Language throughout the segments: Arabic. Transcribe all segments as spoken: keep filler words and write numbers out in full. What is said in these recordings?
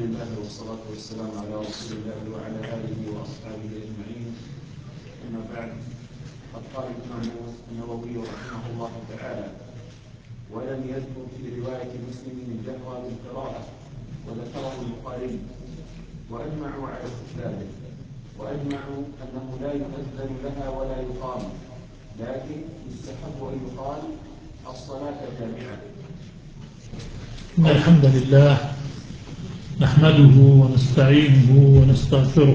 لله والصلاة والسلام على رسول الله وعلى آله وأصحابه أجمعين. أما بعد، قد قال الإمام النووي رحمه الله تعالى: ولم يذكر في رواية مسلم الجهر بالقراءة، وذكره البخاري، وأجمعوا على استحبابه، وأجمعوا أنه لا يؤذن لها ولا يقام، لكن يستحب أن يقال الصلاة جامعة. إن الحمد لله نحمده ونستعينه ونستغفره،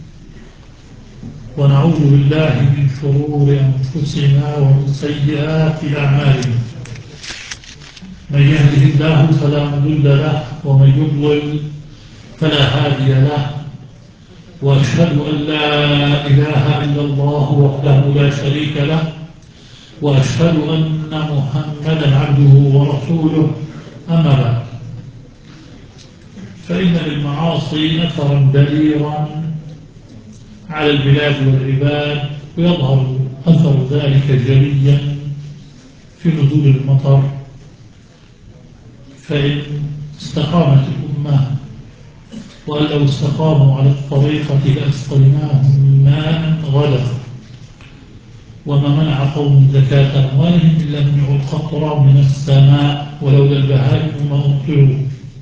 ونعوذ بالله من شرور أنفسنا ومن سيئات أعمالنا. من يهده الله فلا مضل له، ومن يضلل فلا هادي له، وأشهد أن لا إله إلا الله وحده لا شريك له، وأشهد أن محمدا عبده ورسوله. أما بعد، فإن للمعاصي أثرا بليغا على البلاد والعباد، ويظهر أثر ذلك جليا في نزول المطر. فإن استقامت الأمة، وأن لو استقاموا على الطريقة لأسقيناهم ماء غدقا، وما منع قوم زكاة أموالهم إلا منعوا القطر من السماء ولولا البهائم ما أمطروا.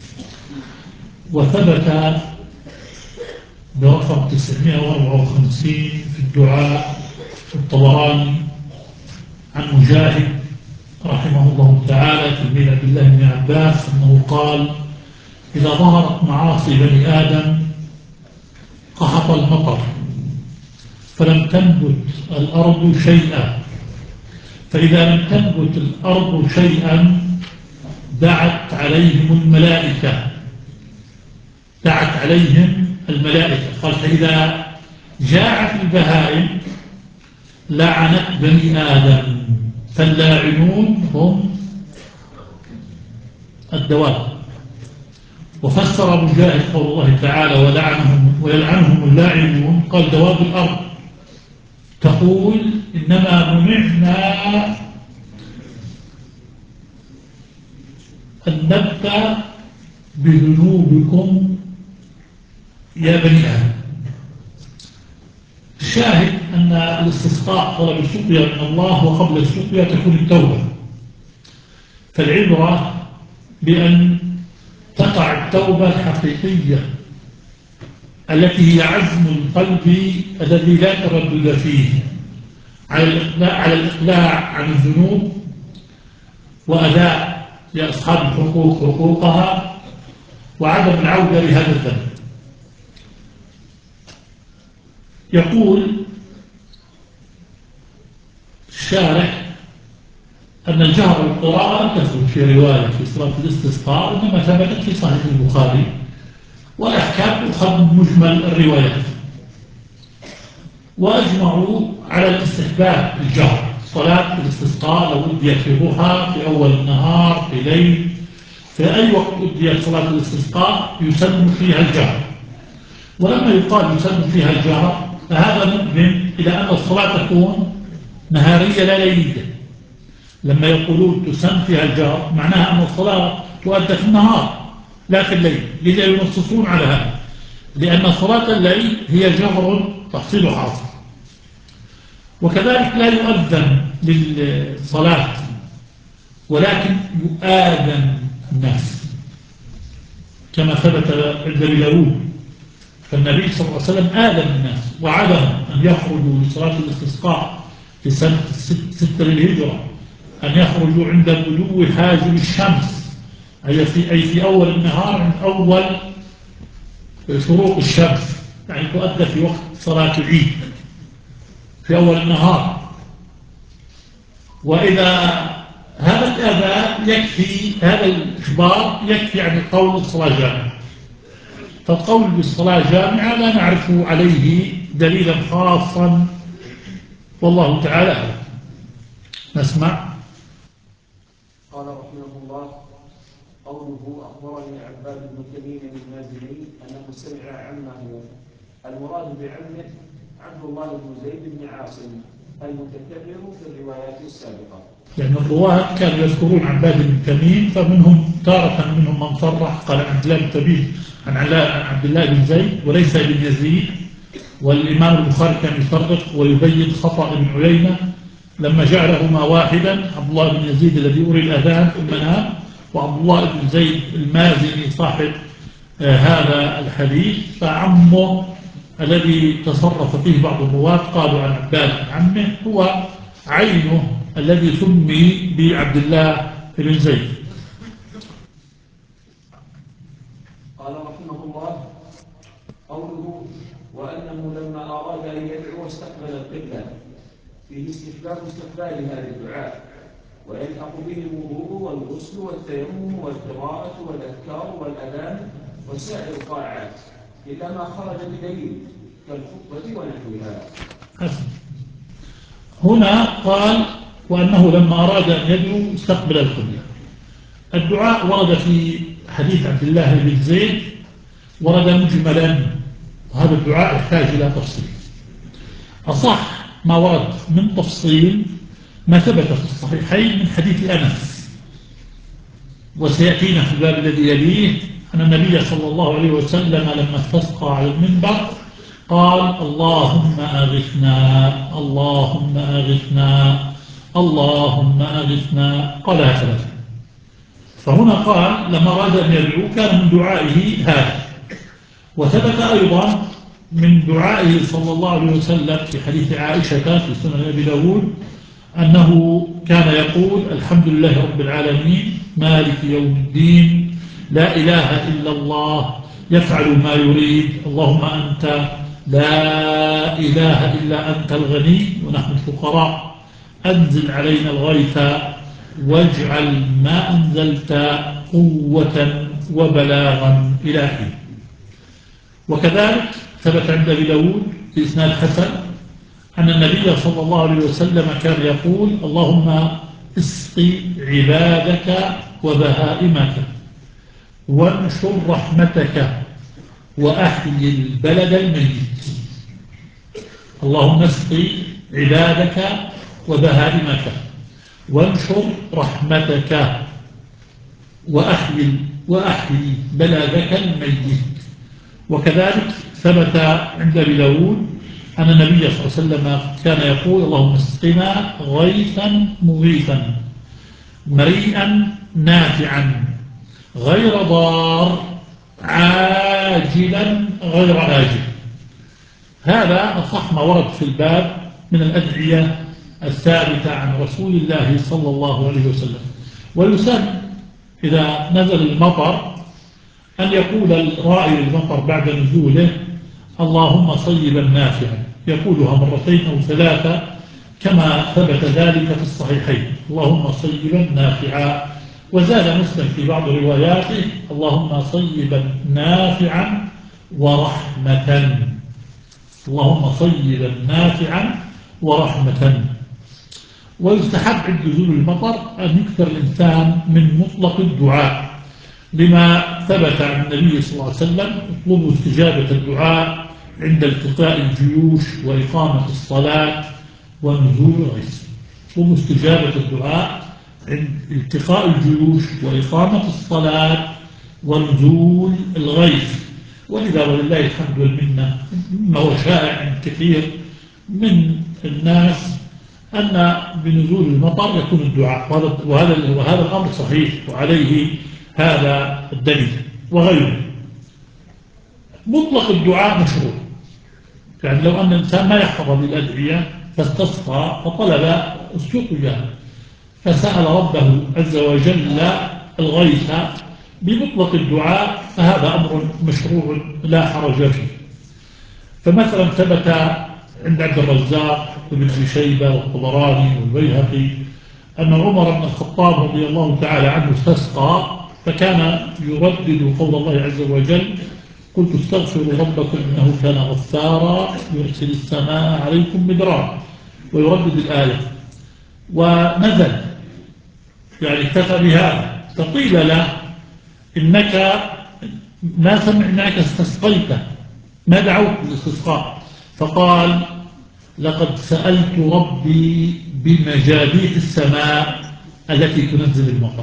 وثبت برقم تسعمائة وأربعة وخمسين في الدعاء في الطبراني عن مجاهد رحمه الله تعالى تلميذ عبد الله بن عباس أنه قال: إذا ظهرت معاصي بني آدم قحط المطر، فلم تنبت الأرض شيئا، فإذا لم تنبت الأرض شيئا دعت عليهم الملائكة دعت عليهم الملائكة قال: فإذا جاعت البهائم لعنت بني آدم، فاللاعنون هم الدواب. وفسر مجاهد قول الله تعالى: ولعنهم ويلعنهم اللاعنون، قال: دواب الأرض تقول: إنما منعنا النبت بذنوبكم يا بني آدم. الشاهد أن الاستسقاء طلب السقيا من الله، وقبل السقيا تكون التوبة. فالعبرة بأن تقع التوبة الحقيقية التي هي عزم القلب الذي لا تردد فيه على الإقلاع, على الإقلاع عن الذنوب، وأداء لأصحاب الحقوق حقوقها، وعدم العودة لهذا الذنب. يقول الشارح أن الجهر بالقراءة تثبت في رواية في صلاة الاستسقاء، إنما ثبتت في صحيح البخاري، والأحكام تؤخذ من مجمل الروايات. وأجمعوا على الاستحباب الجهر. صلاة الاستسقاء لو أديت في ضحى، في أول النهار، في ليل، في أي وقت أديت صلاة الاستسقاء يسن فيها الجهر. ولما يقال يسن فيها الجهر فهذا مؤمن إلى أن الصلاة تكون نهارية لا ليلية. لما يقولون تسن فيها الجهر معناها أن الصلاة تؤدى في النهار لا في الليل، لذا ينصصون على هذا، لأن صلاة الليل هي جهر تحصيل حاصل. وكذلك لا يؤذن للصلاة، ولكن يؤذن الناس كما ثبت عند أبي داود. فالنبي صلى الله عليه وسلم آذن الناس وعدهم أن يخرجوا لصلاة الاستسقاء في سنة ستة للهجرة، أن يخرجوا عند بدو حاجب الشمس، أي في, أي في أول النهار، عند أول شروق الشمس، يعني تؤدى في وقت صلاة العيد في أول النهار. وإذا هذا الآذان يكفي، هذا الإخبار يكفي عن القول بالصلاة جامعة. فالقول بالصلاة جامعة لا نعرف عليه دليلا خاصا، والله تعالى نسمع. قال رحمه الله: قوله أخبرني عباد بن تميم المازني أنه سمع عمه، المراد بعمه عبد الله بن زيد بن عاصم المتكرر في الروايات السابقة. لأن الرواة كانوا يذكرون عباد بن تميم، فمنهم تارة منهم من صرح قال عن عبد الله بن تميم عن عبد الله بن زيد وليس بن يزيد. والإمام البخاري كان يفرق ويبين خطأ ابن عيينة لما جعلهما واحدا، عبد الله بن يزيد الذي يري الأذان في المنام، وعبد الله بن زيد المازني صاحب آه هذا الحديث. فعمه الذي تصرف فيه بعض الرواة قالوا عن عباد عمه هو عينه الذي سمي بعبد الله بن زيد. قال رحمه الله: قوله وأنه لما أراد أن يدعو استقبل القبلة، فيه استحباب استقبالها للدعاء، ويلحق به الوضوء والغسل والتيمم والقراءة والأذكار والأذان وسائر الطاعات إلا ما خرج بدليل كالخطبة ونحوها. هنا قال وأنه لما أراد أن يدعو استقبل القبلة. الدعاء ورد في حديث عبد الله بن زيد ورد مجملا، وهذا الدعاء يحتاج إلى تفصيل. أصح ما ورد من تفصيل ما ثبت في الصحيحين من حديث أنس، وسيأتينا في الباب الذي يليه أن النبي صلى الله عليه وسلم لما استسقى على المنبر قال: اللهم أغثنا اللهم أغثنا اللهم أغثنا، قالها ثلاثة. فهنا قال لما أراد أن يدعو كان من دعائه هذا. وثبت أيضا من دعائه صلى الله عليه وسلم في حديث عائشة في سنن أبي داود أنه كان يقول: الحمد لله رب العالمين مالك يوم الدين لا إله إلا الله يفعل ما يريد اللهم أنت لا إله إلا أنت الغني ونحن الفقراء أنزل علينا الغيث واجعل ما أنزلت قوة وبلاغا إلى حين. وكذلك ثبت عند أبي داود في إسناد حسن أن النبي صلى الله عليه وسلم كان يقول: اللهم اسق عبادك وبهائمك وانشر رحمتك وأحيي البلد الميت. اللهم اسق عبادك وبهائمك وانشر رحمتك وأحيي وأحيي بلدك الميت. وكذلك ثبت عند أبي داود أن النبي صلى الله عليه وسلم كان يقول: اللهم اسقنا غيثا مغيثا مريئا نافعا غير ضار عاجلا غير آجل. هذا أصح ما ورد في الباب من الأدعية الثابتة عن رسول الله صلى الله عليه وسلم. ويسن إذا نزل المطر أن يقول الرائي للمطر بعد نزوله: اللهم صيبا نافعا، يقولها مرتين أو ثلاثة كما ثبت ذلك في الصحيحين: اللهم صيبا نافعا. وزاد مسلم في بعض رواياته: اللهم صيبا نافعا ورحمة. اللهم صيبا نافعا ورحمة. ويستحب عند نزول المطر أن يكثر الإنسان من مطلق الدعاء لما ثبت عن النبي صلى الله عليه وسلم: اطلبوا استجابة الدعاء عند التقاء الجيوش وإقامة الصلاة ونزول الغيث. اطلبوا استجابة الدعاء عند التقاء الجيوش وإقامة الصلاة ونزول الغيث. ولذا ولله الحمد والمنة مما هو شائع عند كثير من الناس أن بنزول المطر يكون الدعاء، وهذا وهذا الأمر صحيح وعليه هذا الدليل وغيره. مطلق الدعاء مشروع، يعني لو أن الإنسان ما يحفظ بالأدعية فاستسقى فطلب السقيا فسأل ربه عز وجل الغيث بمطلق الدعاء فهذا أمر مشروع لا حرج فيه. فمثلا ثبت عند عبد الرزاق وابن أبي شيبة والطبراني والبيهقي أن عمر بن الخطاب رضي الله تعالى عنه استسقى فكان يردد قول الله عز وجل: قلت استغفروا ربكم إنه كان غفارا يرسل السماء عليكم مدرارا، ويردد الآية. ونزل يعني اكتفى بهذا، فقيل له: إنك ما سمعناك استسقيت، ما دعوت بالاستسقاء. فقال: لقد سألت ربي بمجاديح السماء التي تنزل المطر.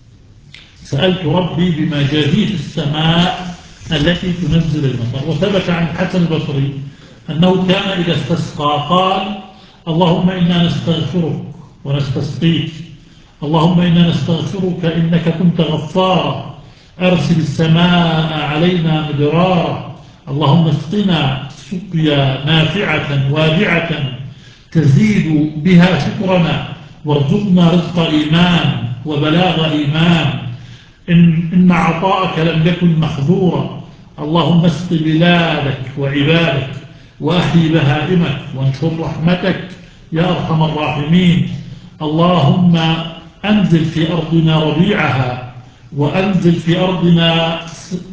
سألت ربي بمجاديح السماء التي تنزل المطر. وثبت عن الحسن البصري أنه كان إذا استسقى قال: اللهم إنا نستغفرك ونستسقيك، اللهم إنا نستغفرك إنك كنت غفارا، أرسل السماء علينا مدرارا، اللهم اسقنا سقيا نافعة وابعة تزيد بها شكرنا، وارزقنا رزق إيمان وبلاغ إيمان، إن, إن عطاءك لم يكن محظورا، اللهم اسق بلادك وعبادك وأحيي بهائمك وانشر رحمتك يا أرحم الراحمين، اللهم أنزل في أرضنا ربيعها وأنزل في أرضنا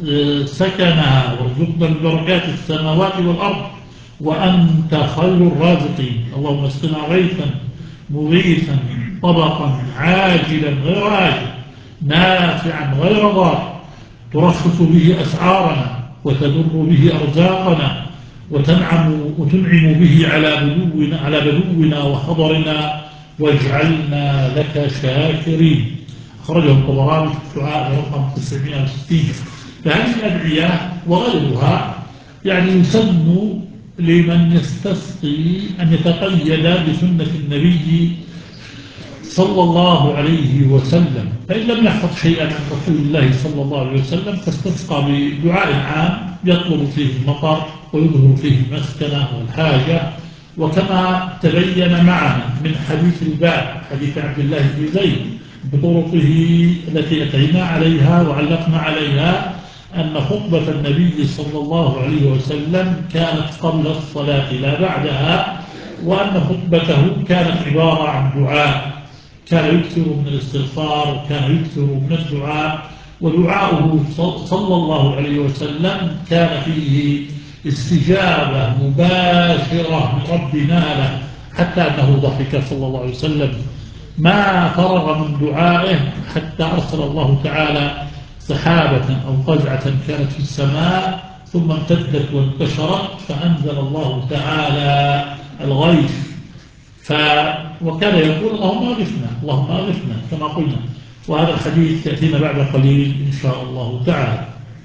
سكنها، وارزقنا من بركات السماوات والأرض وأنت خير الرازقين، اللهم اسقنا غيثا مغيثا طبقا عاجلا غير آجل نافعا غير ضار، ترخص به أسعارنا وتدر به أرزاقنا وتنعم, وتنعم به على بدونا, على بدونا وحضرنا، واجعلنا لك شاكرين. أخرجه الطبراني في الدعاء برقم تسعمائة وستين. فهذه الأدعية وغيرها يعني يسن لمن يستسقي أن يتقيد بسنة النبي صلى الله عليه وسلم، فإن لم يحفظ شيئا عن رسول الله صلى الله عليه وسلم فاستسقى بدعاء عام يطلب فيه المطر ويظهر فيه المسكنة والحاجة، وكما تبين معنا من حديث الباب حديث عبد الله بن زيد بطرقه التي أتينا عليها وعلقنا عليها أن خطبة النبي صلى الله عليه وسلم كانت قبل الصلاة لا بعدها، وأن خطبته كانت عبارة عن دعاء، كان يكثر من الاستغفار وكان يكثر من الدعاء، ودعاؤه صلى الله عليه وسلم كان فيه استجابة مباشرة من ربنا له، حتى أنه ضحك صلى الله عليه وسلم ما فرغ من دعائه حتى أرسل الله تعالى سحابة أو قزعة كانت في السماء ثم امتدت وانتشرت فأنزل الله تعالى الغيث، ف وكان يقول اللهم أغثنا اللهم أغثنا كما قلنا، وهذا الحديث يأتينا بعد قليل إن شاء الله تعالى.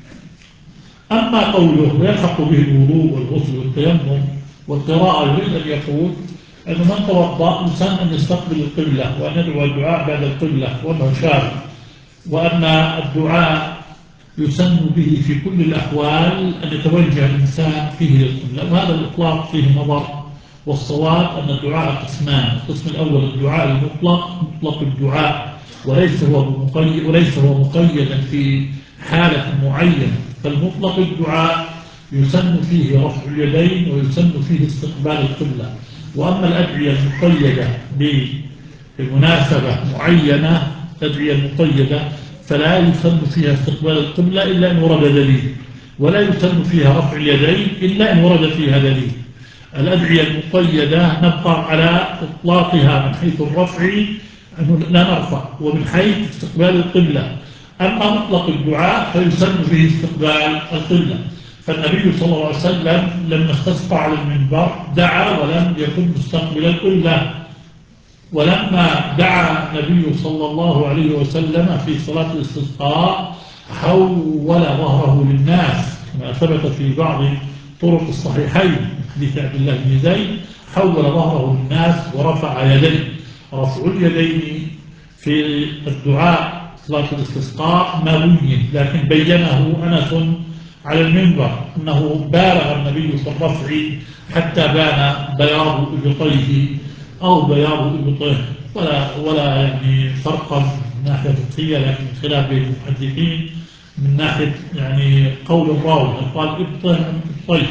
أما قوله ويلحق به الوضوء والغسل والتيمم والقراءة، يريد أن يقول أن من توضأ يسن أن يستقبل القبلة وأن يدعو الدعاء بعد القبلة وأنه شارع، وأن الدعاء يسن به في كل الأحوال أن يتوجه الإنسان فيه للقبلة، وهذا الإطلاق فيه نظر، والصواب أن الدعاء قسمان: القسم الأول الدعاء المطلق مطلق الدعاء وليس هو مقيد وليس هو مقيدا في حالة معينة، فالمطلق الدعاء يسن فيه رفع اليدين ويسن فيه استقبال القبلة، وأما الأدعية المقيدة بمناسبة معينة الأدعية المقيدة فلا يسن فيها استقبال القبلة إلا إن ورد دليل، ولا يسن فيها رفع اليدين إلا إن ورد فيها دليل. الأدعية المقيدة نبقى على إطلاقها من حيث الرفع أنه لا نرفع، ومن حيث استقبال القبلة. أما مطلق الدعاء فيسن به استقبال القبلة، فالنبي صلى الله عليه وسلم لما استسقى على المنبر دعا ولم يكن مستقبل القبلة، ولما دعا النبي صلى الله عليه وسلم في صلاة الاستسقاء حول ظهره للناس كما ثبت في بعض طرق الصحيحين حديث عبد الله بن زيد، حول ظهره للناس ورفع يديه. رفع اليدين في الدعاء صلاة الاستسقاء ما بين، لكن بينه أنس على المنبر أنه بالغ النبي في الرفع حتى بان بياض إبطيه أو بياض إبطيه، ولا, ولا يعني فرقا من ناحية فقهية، لكن خلاف بين المحدثين من ناحية يعني قول الراوي قال إبطه من إبطيه،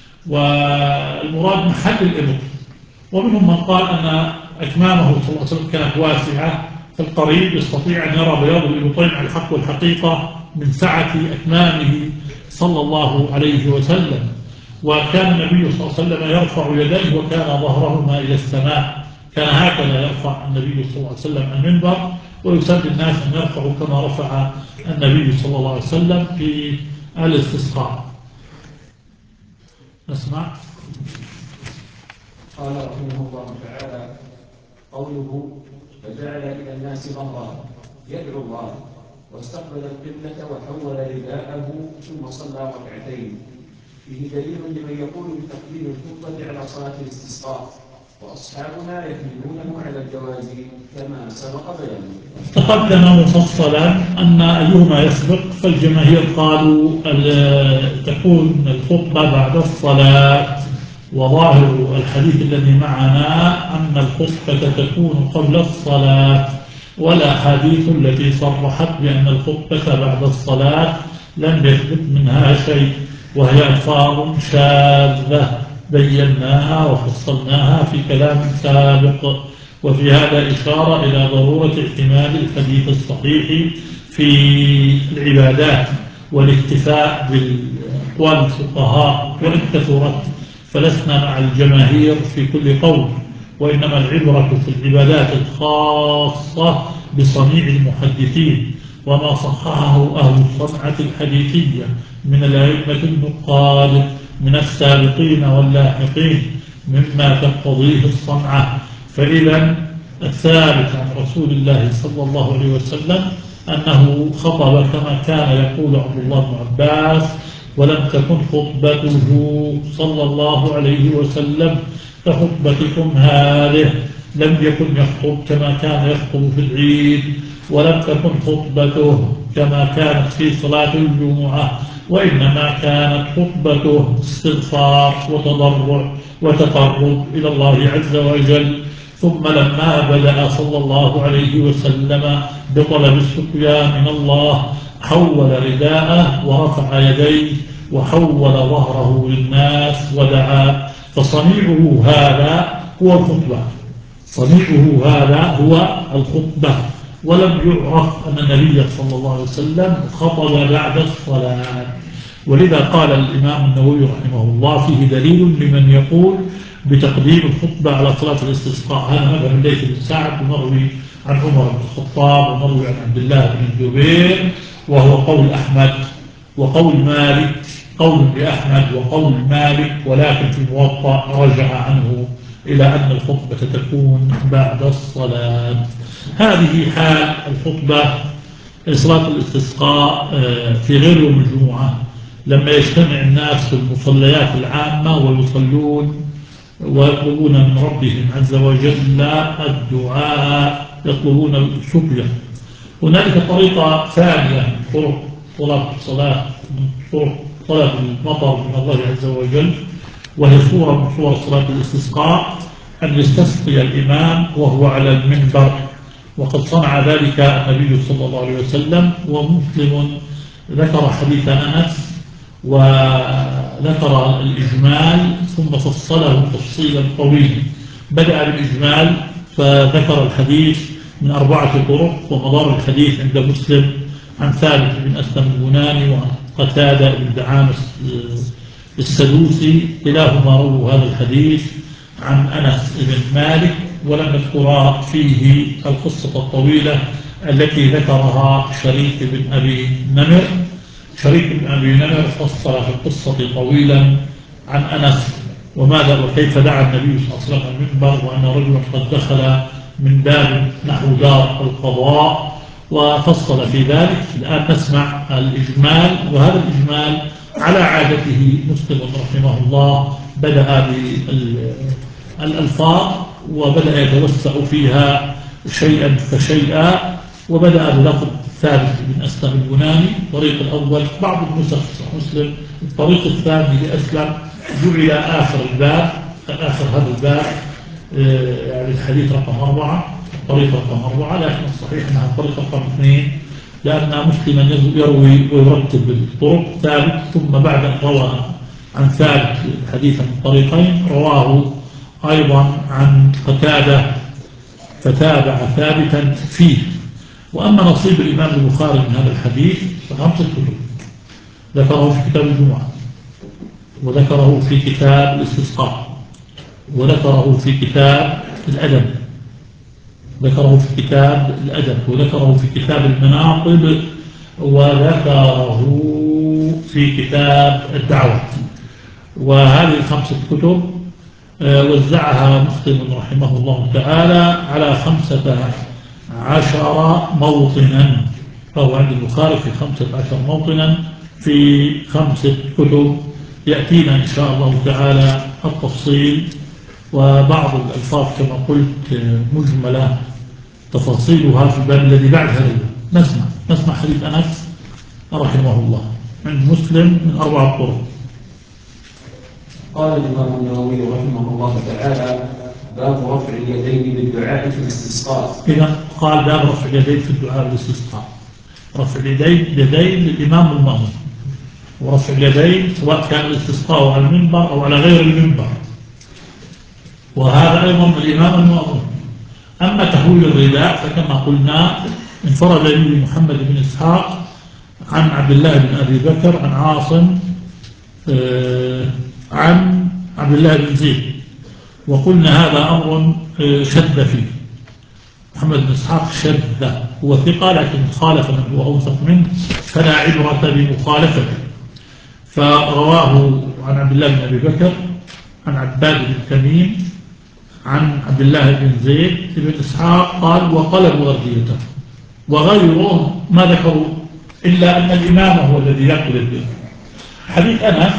والمراد محل الإبط. ومنهم من قال أن أكمامه صلى الله عليه وسلم كانت واسعة، فالقريب يستطيع أن يرى بياض الإبطين على الحق والحقيقة من سعة أكمامه صلى الله عليه وسلم. وكان النبي صلى الله عليه وسلم يرفع يديه وكان ظهرهما إلى السماء، كان هكذا يرفع النبي صلى الله عليه وسلم المنبر، ويسد الناس أن يرفعوا كما رفع النبي صلى الله عليه وسلم في الاستسقاء. نسمع قال رحمه الله تعالى: قوله فجعل إلى الناس ظهرا يدعو الله واستقبل القبلة وحول رداءه ثم صلى ركعتين. فيه دليل لمن يقول بتقديم الخطبة على صلاة الاستسقاء، وأصحابنا يحملونه على الجواز كما سبق بيانه. تقدم مفصلا أن أيهما يسبق، فالجماهير قالوا تكون الخطبة بعد الصلاة، وظاهر الحديث الذي معنا أن الخطبة تكون قبل الصلاة، والأحاديث التي صرحت بأن الخطبة بعد الصلاة لم يثبت منها شيء، وهي ألفاظ شاذة بيناها وفصلناها في كلام سابق. وفي هذا إشارة إلى ضرورة اعتماد الحديث الصحيح في العبادات والاكتفاء بالأقوال الفقهاء، وإن كثرت فلسنا مع الجماهير في كل قول، وإنما العبرة في العبادات الخاصة بصنيع المحدثين وما صححه أهل الصنعة الحديثية من الأئمة النقاد من السابقين واللاحقين مما تقتضيه الصنعة. فإذا الثابت عن رسول الله صلى الله عليه وسلم أنه خطب كما كان يقول عبد الله بن عباس: ولم تكن خطبته صلى الله عليه وسلم كخطبتكم هذه، لم يكن يخطب كما كان يخطب في العيد، ولم تكن خطبته كما كانت في صلاة الجمعة، وإنما كانت خطبته استغفار وتضرع وتقرب إلى الله عز وجل. ثم لما بدأ صلى الله عليه وسلم بطلب السقيا من الله حول رداءه ورفع يديه وحول ظهره للناس ودعا. فصنيعه هذا هو الخطبة، صنيعه هذا هو الخطبة، ولم يعرف أن النبي صلى الله عليه وسلم خطب بعد الصلاة. ولذا قال الإمام النووي رحمه الله: فيه دليل لمن يقول بتقديم الخطبة على صلاة الاستسقاء. هذا مذهب الليث بن سعد، ومروي عن عمر بن الخطاب، ومروي عن عبد الله بن الزبير، وهو قول أحمد وقول مالك، قول لأحمد وقول مالك، ولكن في الموطأ رجع عنه إلى أن الخطبة تكون بعد الصلاة. هذه حال الخطبة صلاة الاستسقاء في غير يوم الجمعة، لما يجتمع الناس في المصليات العامة ويصلون ويطلبون من ربهم عز وجل الدعاء، يطلبون السقيا. هنالك طريقة ثانية من طرق طلب صلاة من طرق طلب المطر من الله عز وجل، وهي صورة من صور صلاة الاستسقاء، أن يستسقي الإمام وهو على المنبر، وقد صنع ذلك النبي صلى الله عليه وسلم. ومسلم ذكر حديث أنس وذكر الإجمال ثم فصله تفصيلا طويلا. بدأ بالإجمال فذكر الحديث من أربعة طرق، ومدار الحديث عند مسلم عن ثابت بن أسلم البناني وعن قتادة بن دعامة السدوسي، كلاهما رووا هذا الحديث عن أنس بن مالك، ولم نذكر فيه القصة الطويلة التي ذكرها شريك بن أبي نمر. شريك بن أبي نمر فصل في القصة طويلا عن أنس وماذا وكيف دعا النبي صلى الله عليه وسلم المنبر، وأن رجلا قد دخل من باب نحو دار القضاء، وفصل في ذلك. الآن نسمع الإجمال، وهذا الإجمال على عادته مسلم رحمه الله بدأ بالألفاظ وبدأ يتوسع فيها شيئا فشيئا، وبدأ بلفظ ثابت بن أسلم البناني الطريق الأول. بعض النسخ مسلم الطريق الثاني لأسلم جعل آخر الباب، آخر هذا الباب يعني الحديث رقم أربعة، الطريق رقم أربعة، لكن الصحيح أنها الطريق رقم اثنين، لأن مسلما يروي ويرتب الطرق ثابت، ثم بعد أن روى عن ثابت حديثا من طريقين رواه أيضا عن قتادة فتابع ثابتا فيه. وأما نصيب الإمام البخاري من هذا الحديث فخمسة كتب، ذكره في كتاب الجمعة، وذكره في كتاب الاستسقاء، وذكره في كتاب الأدب، ذكره في كتاب الأدب وذكره في كتاب المناقب، وذكره في كتاب الدعوة. وهذه الخمسة كتب وزعها مسلم رحمه الله تعالى على خمسة عشر موطنا، فهو عند البخاري في خمسة عشر موطنا في خمسة كتب. يأتينا إن شاء الله تعالى التفصيل، وبعض الألفاظ كما قلت مجملة تفاصيلها في الباب الذي بعد هذا. نسمع نسمع حديث أنس رحمه الله عند مسلم من أربعة طرق. قال الإمام النووي رحمه الله تعالى: باب رفع اليدين بالدعاء في الاستسقاء. إذا قال باب رفع اليدين في الدعاء بالاستسقاء. رفع اليدين يدين للإمام والمأموم، ورفع اليدين سواء كان الاستسقاء على المنبر أو على غير المنبر، وهذا أيضا الإمام والمأموم. أما تحويل الرداء فكما قلنا انفرد به محمد بن إسحاق عن عبد الله بن أبي بكر عن عاصم عن عبد الله بن زيد، وقلنا هذا أمر شد فيه. محمد بن إسحاق شد، هو ثقة لكن خالف من هو أوثق منه، فلا عبرة بمخالفته. فرواه عن عبد الله بن أبي بكر عن عباد بن تميم عن عبد الله بن زيد بن إسحاق قال: وقلبوا أرديته. وغيره ما ذكروا إلا أن الإمام هو الذي يقلب. حديث أنس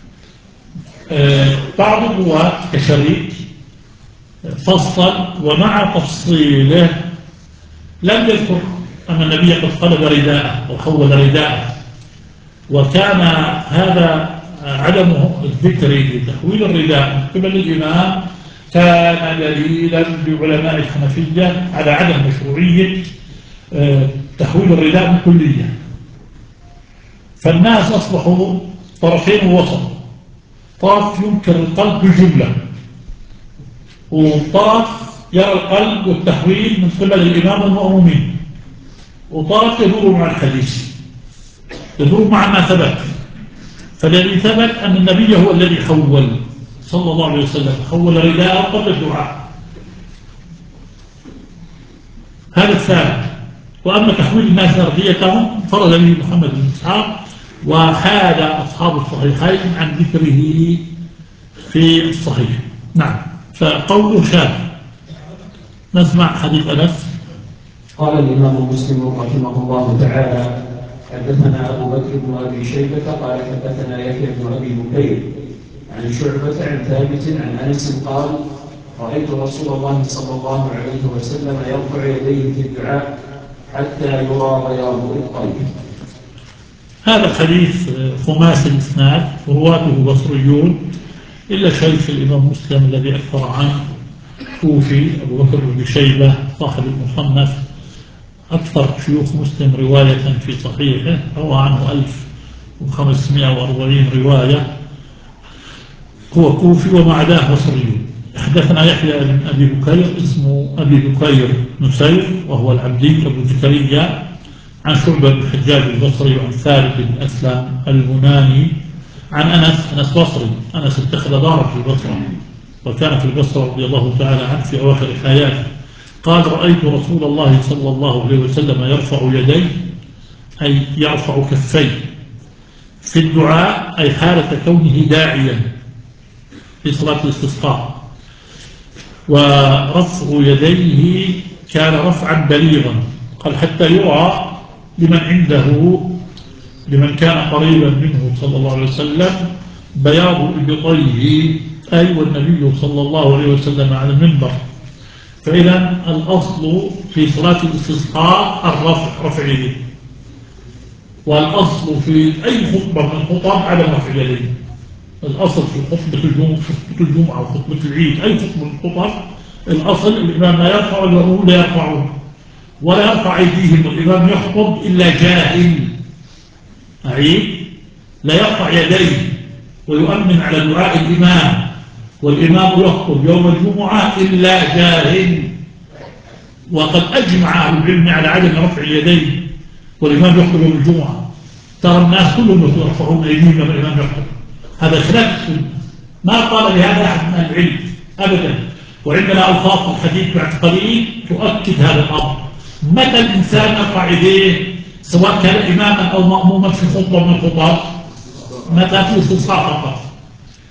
بعض الرواة كشريك فصل، ومع تفصيله لم يذكر أن النبي قد قلب رداءه أو حول رداءه، وكان هذا عدم الذكر لتحويل الرداء من قبل الإمام كان دليلا لعلماء الحنفية على عدم مشروعية تحويل الرداء بالكلية. فالناس أصبحوا طرفين ووسط، طرف ينكر القلب بالجملة، وطرف يرى القلب والتحويل من قبل الإمام والمؤمنين، وطرف يدور مع الحديث، يدور مع ما ثبت. فالذي ثبت أن النبي هو الذي حول صلى الله عليه وسلم، حول رداءه قبل الدعاء، هذا الثالث. وأما تحويل الناس أرديتهم فرد به محمد بن إسحاق، وحاد أصحاب الصحيحين عن ذكره في الصحيح. نعم، فقوله شاذ. نسمع حديث أنس. قال الإمام مسلم رحمه الله تعالى: حدثنا أبو بكر بن أبي شيبة قال حدثنا يحيى بن أبي بكير عن شعبة عن ثابت عن أنس قال: رأيت رسول الله صلى الله عليه وسلم يرفع يديه في الدعاء حتى يرى بياض إبطيه. هذا الحديث خماسي الإسناد، ورواته بصريون إلا شيخ الإمام مسلم الذي أكثر عنه كوفي أبو بكر بن شيبة صاحب المصنف، أكثر شيوخ مسلم رواية في صحيحه، روى عنه ألف وخمسمائة وأربعين رواية، هو كوفي ومعداه بصريون. حدثنا يحيى بن أبي بكير اسمه أبي بكير نسير وهو العبدي أبو زكريا، عن شعبة بن الحجاج البصري وعن ثابت بن أسلم البناني عن أنس. أنس بصري، أنس اتخذ دارا في البصرة وكان في البصرة رضي الله تعالى عنه في أواخر حياته. قال: رأيت رسول الله صلى الله عليه وسلم يرفع يديه، أي يرفع كفيه في الدعاء، أي حالة كونه داعيا في صلاة الاستسقاء. ورفع يديه كان رفعا بليغا، قال حتى يرى لمن عنده، لمن كان قريبا منه صلى الله عليه وسلم، بياض إبطيه، أي والنبي صلى الله عليه وسلم على المنبر. فإذا الأصل في صلاة الاستسقاء الرفع، رفع يديه، والأصل في أي خطبة من الخطب عدم رفع يديه. الأصل في خطبة الجمعة، خطبة الجمعة وخطبة العيد، أي خطبة من الخطب الأصل الإمام لا يرفع والمأموم لا يرفعون ولا يرفع أيديهم، والإمام يخطب إلا جاهل. أعيد: لا يرفع يديه ويؤمن على دعاء الإمام والإمام يخطب يوم الجمعة إلا جاهل. وقد أجمع أهل العلم على عدم رفع اليدين والإمام يخطب يوم الجمعة. ترى الناس كلهم يرفعون أيديهم لما الإمام يخطب، هذا خلاف السنة، ما قال لهذا أحد من العلم أبدا. وعندنا ألفاظ الحديث بعد قليل تؤكد هذا الأمر. متى الإنسان يرفع يديه سواء كان إماما أو مأموما في خطبة من الخطب؟ متى في الاستسقاء فقط.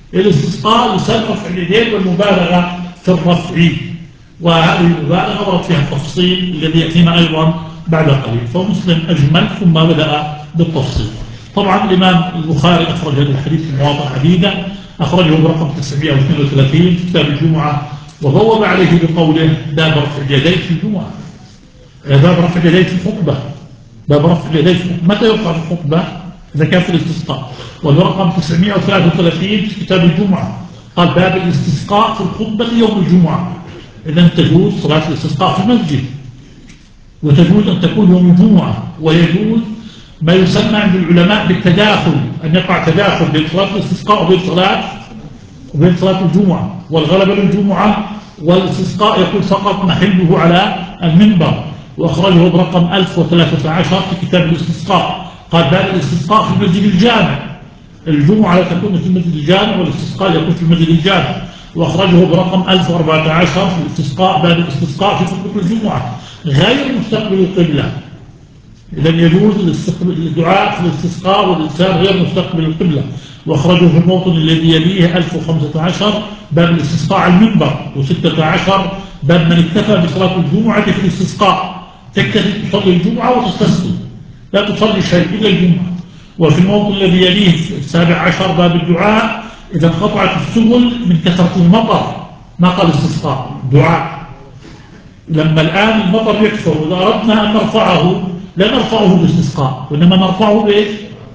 الاستسقاء يسمى رفع اليدين والمبالغة في الرفع، وهذه المبالغة ورد فيها التفصيل الذي يأتينا أيضا بعد قليل. فمسلم أجمل ثم بدأ بالتفصيل. طبعا الإمام البخاري أخرج هذا الحديث في مواضع عديدة، أخرجه برقم تسعمائة واثنين وثلاثين في كتاب الجمعة، وبوب عليه بقوله باب رفع اليدين في الجمعة، باب رفع اليدين في الخطبة، باب رفع اليدين في الخطبة. متى يرفع في الخطبة؟ إذا كان في الاستسقاء. والرقم تسعمائة وثلاثة وثلاثين في كتاب الجمعة قال باب الاستسقاء في الخطبة يوم الجمعة. إذن تجوز صلاة الاستسقاء في المسجد، وتجوز أن تكون يوم الجمعة، ويجوز ما يسمى عند العلماء بالتداخل، أن يقع تداخل بين صلاة الاستسقاء وبين صلاة وبين صلاة الجمعة. والغلبة للجمعة والاستسقاء يكون فقط محله على المنبر. وأخرجه برقم ألف وثلاثة عشر في كتاب الاستسقاء قال باب الاستسقاء في المسجد الجامع. الجمعة لا تكون في المسجد الجامع والاستسقاء يكون في المسجد الجامع. وأخرجه برقم ألف وأربعة عشر في الاستسقاء باب الاستسقاء في خطبة الجمعة غير مستقبل القبلة. إذا يجوز الدعاء في الاستسقاء والإنسان غير مستقبل القبلة. وأخرجه في الموطن الذي يليه ألف وخمسة عشر باب الاستسقاء على المنبر، وستة عشر باب من اكتفى بصلاة الجمعة في الاستسقاء، تكتفي تصلي الجمعة وتستسقي، لا تصلي شيء إلا الجمعة. وفي الموطن الذي يليه السابع عشر باب الدعاء إذا انقطعت السبل من كثرة المطر، ما قال استسقاء، دعاء. لما الآن المطر يكثر وإذا أردنا أن نرفعه لا نرفعه بالاستسقاء، وإنما نرفعه بإيش؟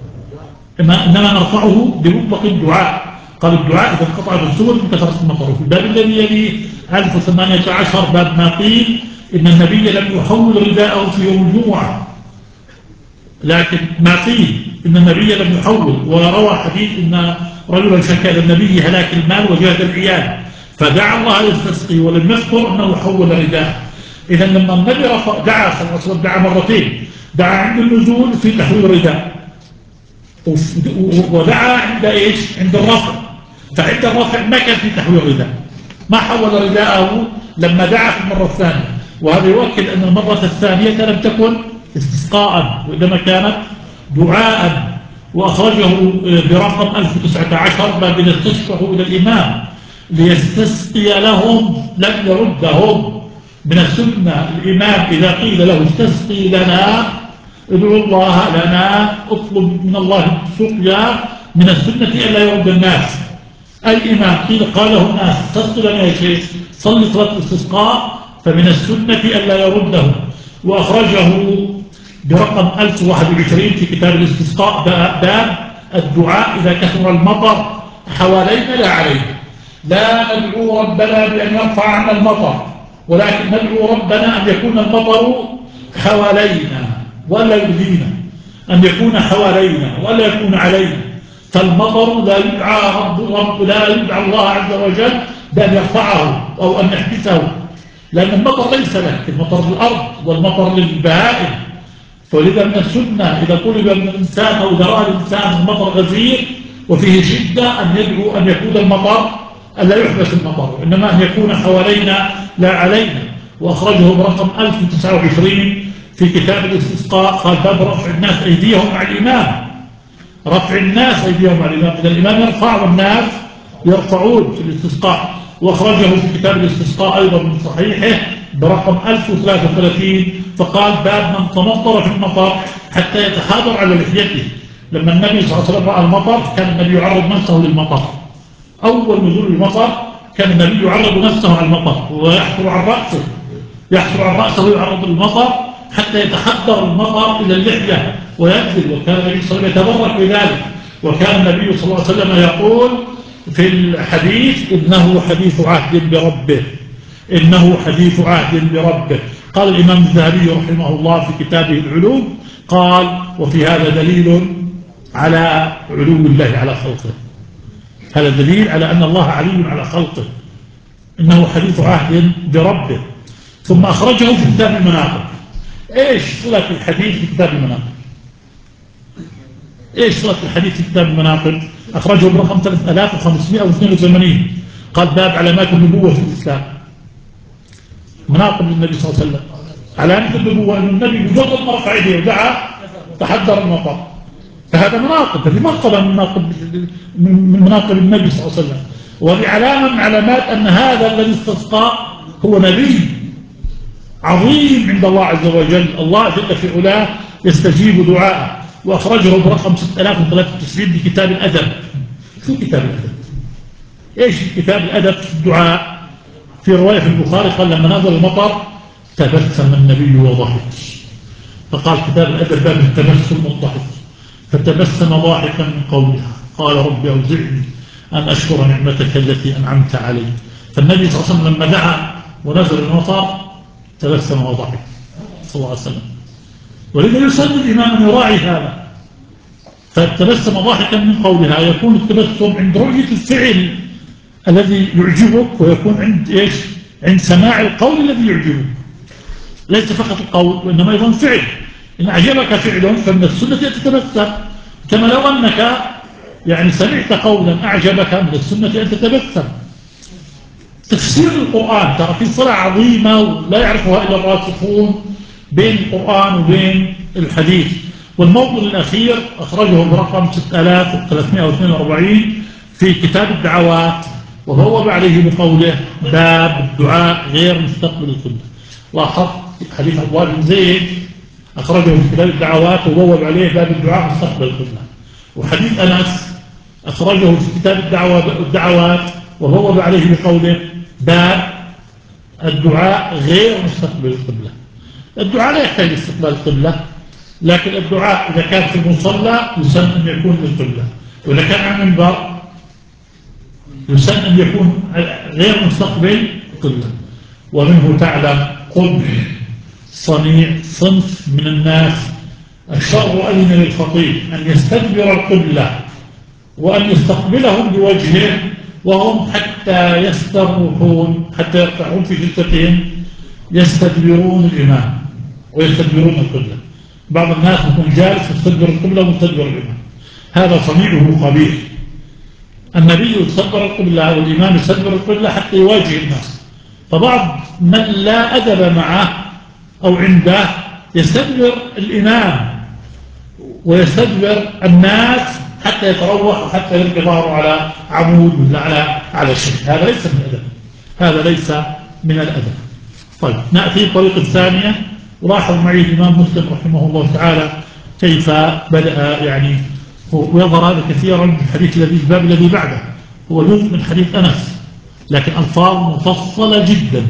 إنما نرفعه بمطلق الدعاء. قال الدعاء إذا انقطعت السبل من كثرة المطر. في الباب الذي يليه ألف وثمانية عشر باب ما قيل إن النبي لم يحول رداءه في يوم الجمعة، لكن ما قيل إن النبي لم يحول. وروى حديث إن رجلا شكى إلى النبي هلاك المال وجهد العيال فدعا الله يستسقي ولم يذكر أنه حول رداءه. إذا لما النبي دعا صلى الله عليه وسلم دعا مرتين، دعا عند النزول في تحويل رداء، ودعا عند إيش؟ عند الرفع. فعند الرفع ما كان في تحويل رداء، ما حول رداءه لما دعا في المرة الثانية. وهذا يؤكد أن المرة الثانية لم تكن استسقاء وإنما كانت دعاء. وأخرجه برقم ألف وتسعة عشر باب إذا استشفعوا إلى الإمام ليستسقي لهم لم يردهم. من السنة الإمام إذا قيل له استسقي لنا ادعو الله لنا اطلب من الله السقيا، من السنة ألا يرد الناس. أي إمام قيل قال له الناس استسقي لنا يا شيخ صلي صلاة الاستسقاء فمن السنة ألا يرده. وأخرجه برقم ألف وواحد وعشرين في كتاب الاستسقاء باب الدعاء إذا كثر المطر حوالينا لا علينا. لا ندعو ربنا بأن يرفع عنا المطر، ولكن ندعو ربنا أن يكون المطر حوالينا ولا يؤذينا، أن يكون حوالينا ولا يكون علينا. فالمطر لا يدعى رب, رب لا يدعى الله عز وجل بأن يرفعه أو أن يحبسه، لأن المطر ليس لك، المطر للأرض والمطر للبهائم. فلذا من السنة إذا طلب من الإنسان أو إذا رأى الإنسان المطر غزير وفيه شدة أن يدعو أن يكون المطر ألا يحبس المطر، إنما أن يكون حوالينا لا علينا. وأخرجه برقم ألف وتسعة وعشرين في كتاب الاستسقاء قال باب رفع الناس أيديهم مع الإمام، رفع الناس أيديهم مع الإمام، إذا الإمام يرفع والناس يرفعون في الاستسقاء. وأخرجه في كتاب الاستسقاء أيضا من صحيحه برقم ألف وثلاثة وثلاثين فقال باب من تمطر في المطر حتى يتحاضر على لحيته. لما النبي صلى الله عليه وسلم رأى المطر كان النبي يعرض نفسه للمطر، أول نزول المطر كان النبي يعرض نفسه على المطر ويحفر عن رأسه، يحفر عن رأسه ويعرض للمطر حتى يتحضر المطر إلى اللحية وينزل. وكان النبي صلى الله عليه وسلم يتبرك بذلك. وكان النبي صلى الله عليه وسلم يقول في الحديث إنه حديث عهد بربه، إنه حديث عهد بربه. قال الإمام الذهبي رحمه الله في كتابه العلوم قال وفي هذا دليل على علو الله على خلقه، هذا دليل على أن الله علي على خلقه، إنه حديث عهد بربه. ثم أخرجه في كتاب المناقب. إيش صلة الحديث في كتاب المناقب؟ إيش صلة الحديث في كتاب المناقب؟ أخرجه برقم ثلاثة آلاف وخمسمائة واثنين وثمانين قال باب علامات النبوة في الإسلام. مناقب للنبي صلى الله عليه وسلم علامة النبوة أن النبي بجرد ما رفع يديه ودعا تحضر المطر، فهذا مناقب، هذه منقبة من مناقب من مناقب النبي صلى الله عليه وسلم، وهذه علامة من علامات أن هذا الذي استسقى هو نبي عظيم عند الله عز وجل. الله جل في علاه يستجيب دعاءه، وأخرجه برقم ستة آلاف وثلاثة وتسعين بكتاب الأدب. شو كتاب الأدب؟ إيش كتاب الأدب في الدعاء؟ في رواية في البخاري قال لما نزل المطر تبسم النبي وضحك، فقال كتاب الأدب باب التبسم والضحك، فتبسم ضاحكا من قولها قال رب أوزعني أن أشكر نعمتك التي أنعمت علي. فالنبي صلى الله عليه وسلم لما دعا ونزل المطر تبسم وضحك صلى الله عليه وسلم، ولذا يسن الإمام أن يراعي هذا. فتبسم ضاحكا من قولها، يكون التبسم عند رؤية الفعل الذي يعجبك، ويكون عند إيش؟ عند سماع القول الذي يعجبك، ليس فقط القول وإنما أيضا فعل. إن أعجبك فعل فمن السنة أن تتبسم، كما لو أنك يعني سمعت قولا أعجبك من السنة أن تتبسم. تفسير القرآن ترى في صلة عظيمة ولا يعرفها إلا الراسخون بين القرآن وبين الحديث. والموضوع الأخير أخرجه برقم ستة آلاف وثلاثمائة واثنين وأربعين في كتاب الدعوات، وبوب عليه بقوله باب الدعاء غير مستقبل القبلة. لاحظت حديث عبد الله بن زيد أخرجه في كتاب الدعوات وبوب عليه باب الدعاء مستقبل القبلة، وحديث أنس أخرجه في كتاب الدعوات وبوب عليه بقوله باب الدعاء غير مستقبل القبلة. الدعاء لا يحتاج استقبال القبلة، لكن الدعاء إذا كان في المصلى يسن أن يكون للقبلة، وإذا كان عن المنبر يسن أن يكون غير مستقبل القبلة. ومنه تعلم قبح صنيع صنف من الناس الشر أذن للخطيب أن يستدبر القبلة وأن يستقبلهم بوجهه وهم حتى يسترخون، حتى يرتاحون في جلستهم يستدبرون الإمام ويستدبرون القبلة. بعض الناس يكون جالس يستدبر القبلة ومستدبر الإمام، هذا صنيعه قبيح. النبي يستدبر القبلة والإمام يستدبر القبلة حتى يواجه الناس، فبعض من لا أدب معه أو عنده يستدبر الإمام ويستدبر الناس حتى يتروح وحتى يلقي ظهره على عمود ولا على على شيء. هذا ليس من الأدب، هذا ليس من الأدب. طيب نأتي الطريقة الثانية. ولاحظ معي الإمام مسلم رحمه الله تعالى كيف بدأ يعني، ويظهر هذا كثيرا من الحديث الذي الباب الذي بعده، هو جزء من حديث أنس لكن ألفاظ مفصلة جدا.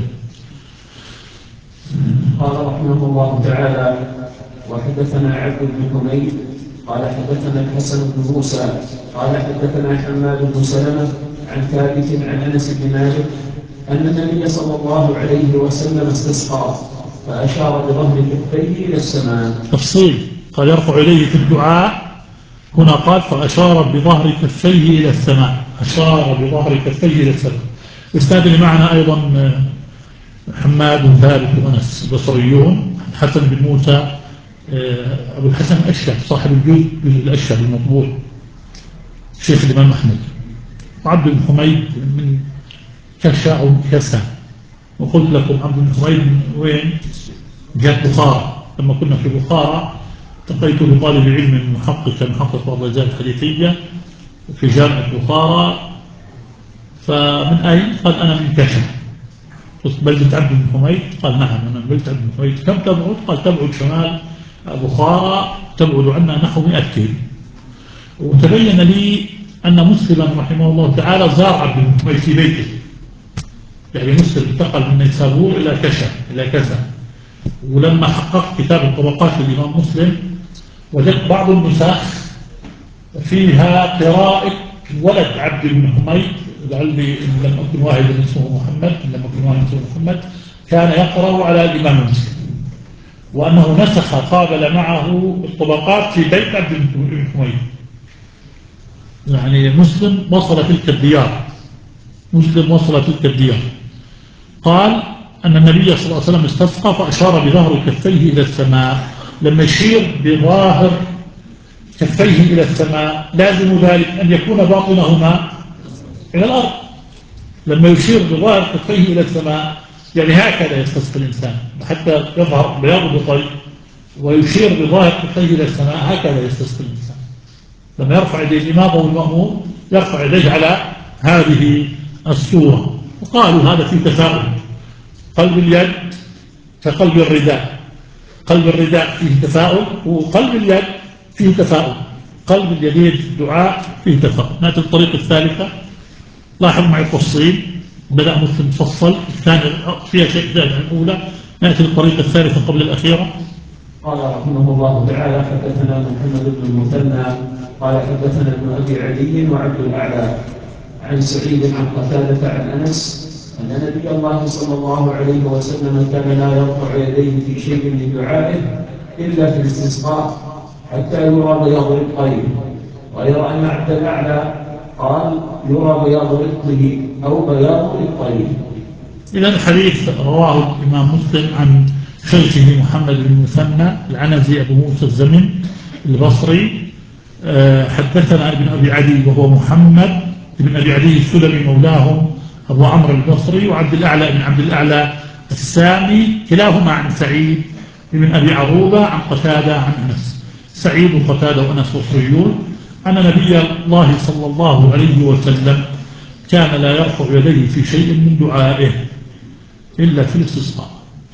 قال رحمه الله تعالى وحدثنا عبد بن حميد قال حدثنا الحسن بن موسى قال حدثنا حماد بن سلمة عن ثابت عن أنس بن مالك أن النبي صلى الله عليه وسلم استسقى فأشار بظهر كفيه إلى السماء. تفصيل، قال يرفع إليه في الدعاء، هنا قال فأشار بظهر كفيه إلى السماء، أشار بظهر كفيه إلى السماء. الأستاذ اللي معنا أيضا حماد وثابت وأنس البصريون، حسن بن موسى أبو الحسن الأشهب صاحب الجزء الأشهب المطبوع شيخ الإمام أحمد، وعبد بن حميد من كشا أو كسا. وقلت لكم عبد بن حميد من وين؟ جاء بخارى. لما كنا في بخارى التقيت بطالب علم محقق محقق الرجال الحديثية في جامعة بخارى، فمن أين؟ قال أنا من كشا. قلت بلدة عبد بن حميد؟ قال نعم أنا من بلدة عبد بن حميد. كم تبعد؟ قال تبعد شمال بخارى، تبعد عنا نحو مئة كيلو. وتبين لي أن مسلما رحمه الله تعالى زار عبد بن حميد في بيته، يعني مسلم انتقل من نيسابور إلى كشا إلى كذا. ولما حققت كتاب الطبقات للإمام مسلم وجدت بعض النسخ فيها قراءة ولد عبد بن حميد، لعلي إن لم أكن واحد اسمه محمد إن لم أكن واحد اسمه محمد كان يقرأ على الإمام مسلم، وأنه نسخ قابل معه الطبقات في بيت عبد بن حميد. يعني مسلم وصل تلك الديار، مسلم وصل تلك الديار. قال أن النبي صلى الله عليه وسلم استسقى فأشار بظهر كفيه إلى السماء. لما يشير بظاهر كفيه إلى السماء لازم ذلك أن يكون باطنهما إلى الأرض. لما يشير بظاهر كفيه إلى السماء يعني هكذا يستسقي الإنسان حتى يظهر بياض بطي، ويشير بظاهر كفيه إلى السماء هكذا يستسقي الإنسان. لما يرفع يديه الإمام أو المأموم يرفع يديه على هذه الصورة. وقالوا هذا في تفاؤل، قلب اليد كقلب الرداء، قلب الرداء فيه تفاؤل وقلب اليد فيه تفاؤل، قلب اليدين في الدعاء فيه تفاؤل. نأتي الطريقة الثالثة، لاحظ معي التفصيل، بدأ مسلم مفصل، الثاني فيها شيء زائد عن الأولى. نأتي الطريقة الثالثة قبل الأخيرة. قال رحمه الله تعالى: حدثنا محمد بن المثنى قال حدثنا ابن أبي عدي وعبد الأعلى عن سعيد عن قتادة عن أنس أن نبي الله صلى الله عليه وسلم كان لا يرفع يديه في شيء من دعائه إلا في الاستسقاء حتى يرى بياض رقيه، غير أن عبد الأعلى قال يرى بياض رقه أو بياض رقيه. إذا الحديث رواه الإمام مسلم عن شيخه محمد بن المثنى العنزي أبو موسى الزمن البصري. حدثنا ابن أبي عدي وهو محمد بن أبي عدي السلمي مولاهم أبو عمرو البصري، وعبد الأعلى بن عبد الأعلى السامي، كلاهما عن سعيد بن أبي عروبة عن قتادة عن أنس. سعيد وقتادة وأنس بصريون أن نبي الله صلى الله عليه وسلم كان لا يرفع يديه في شيء من دعائه إلا في الاستسقاء.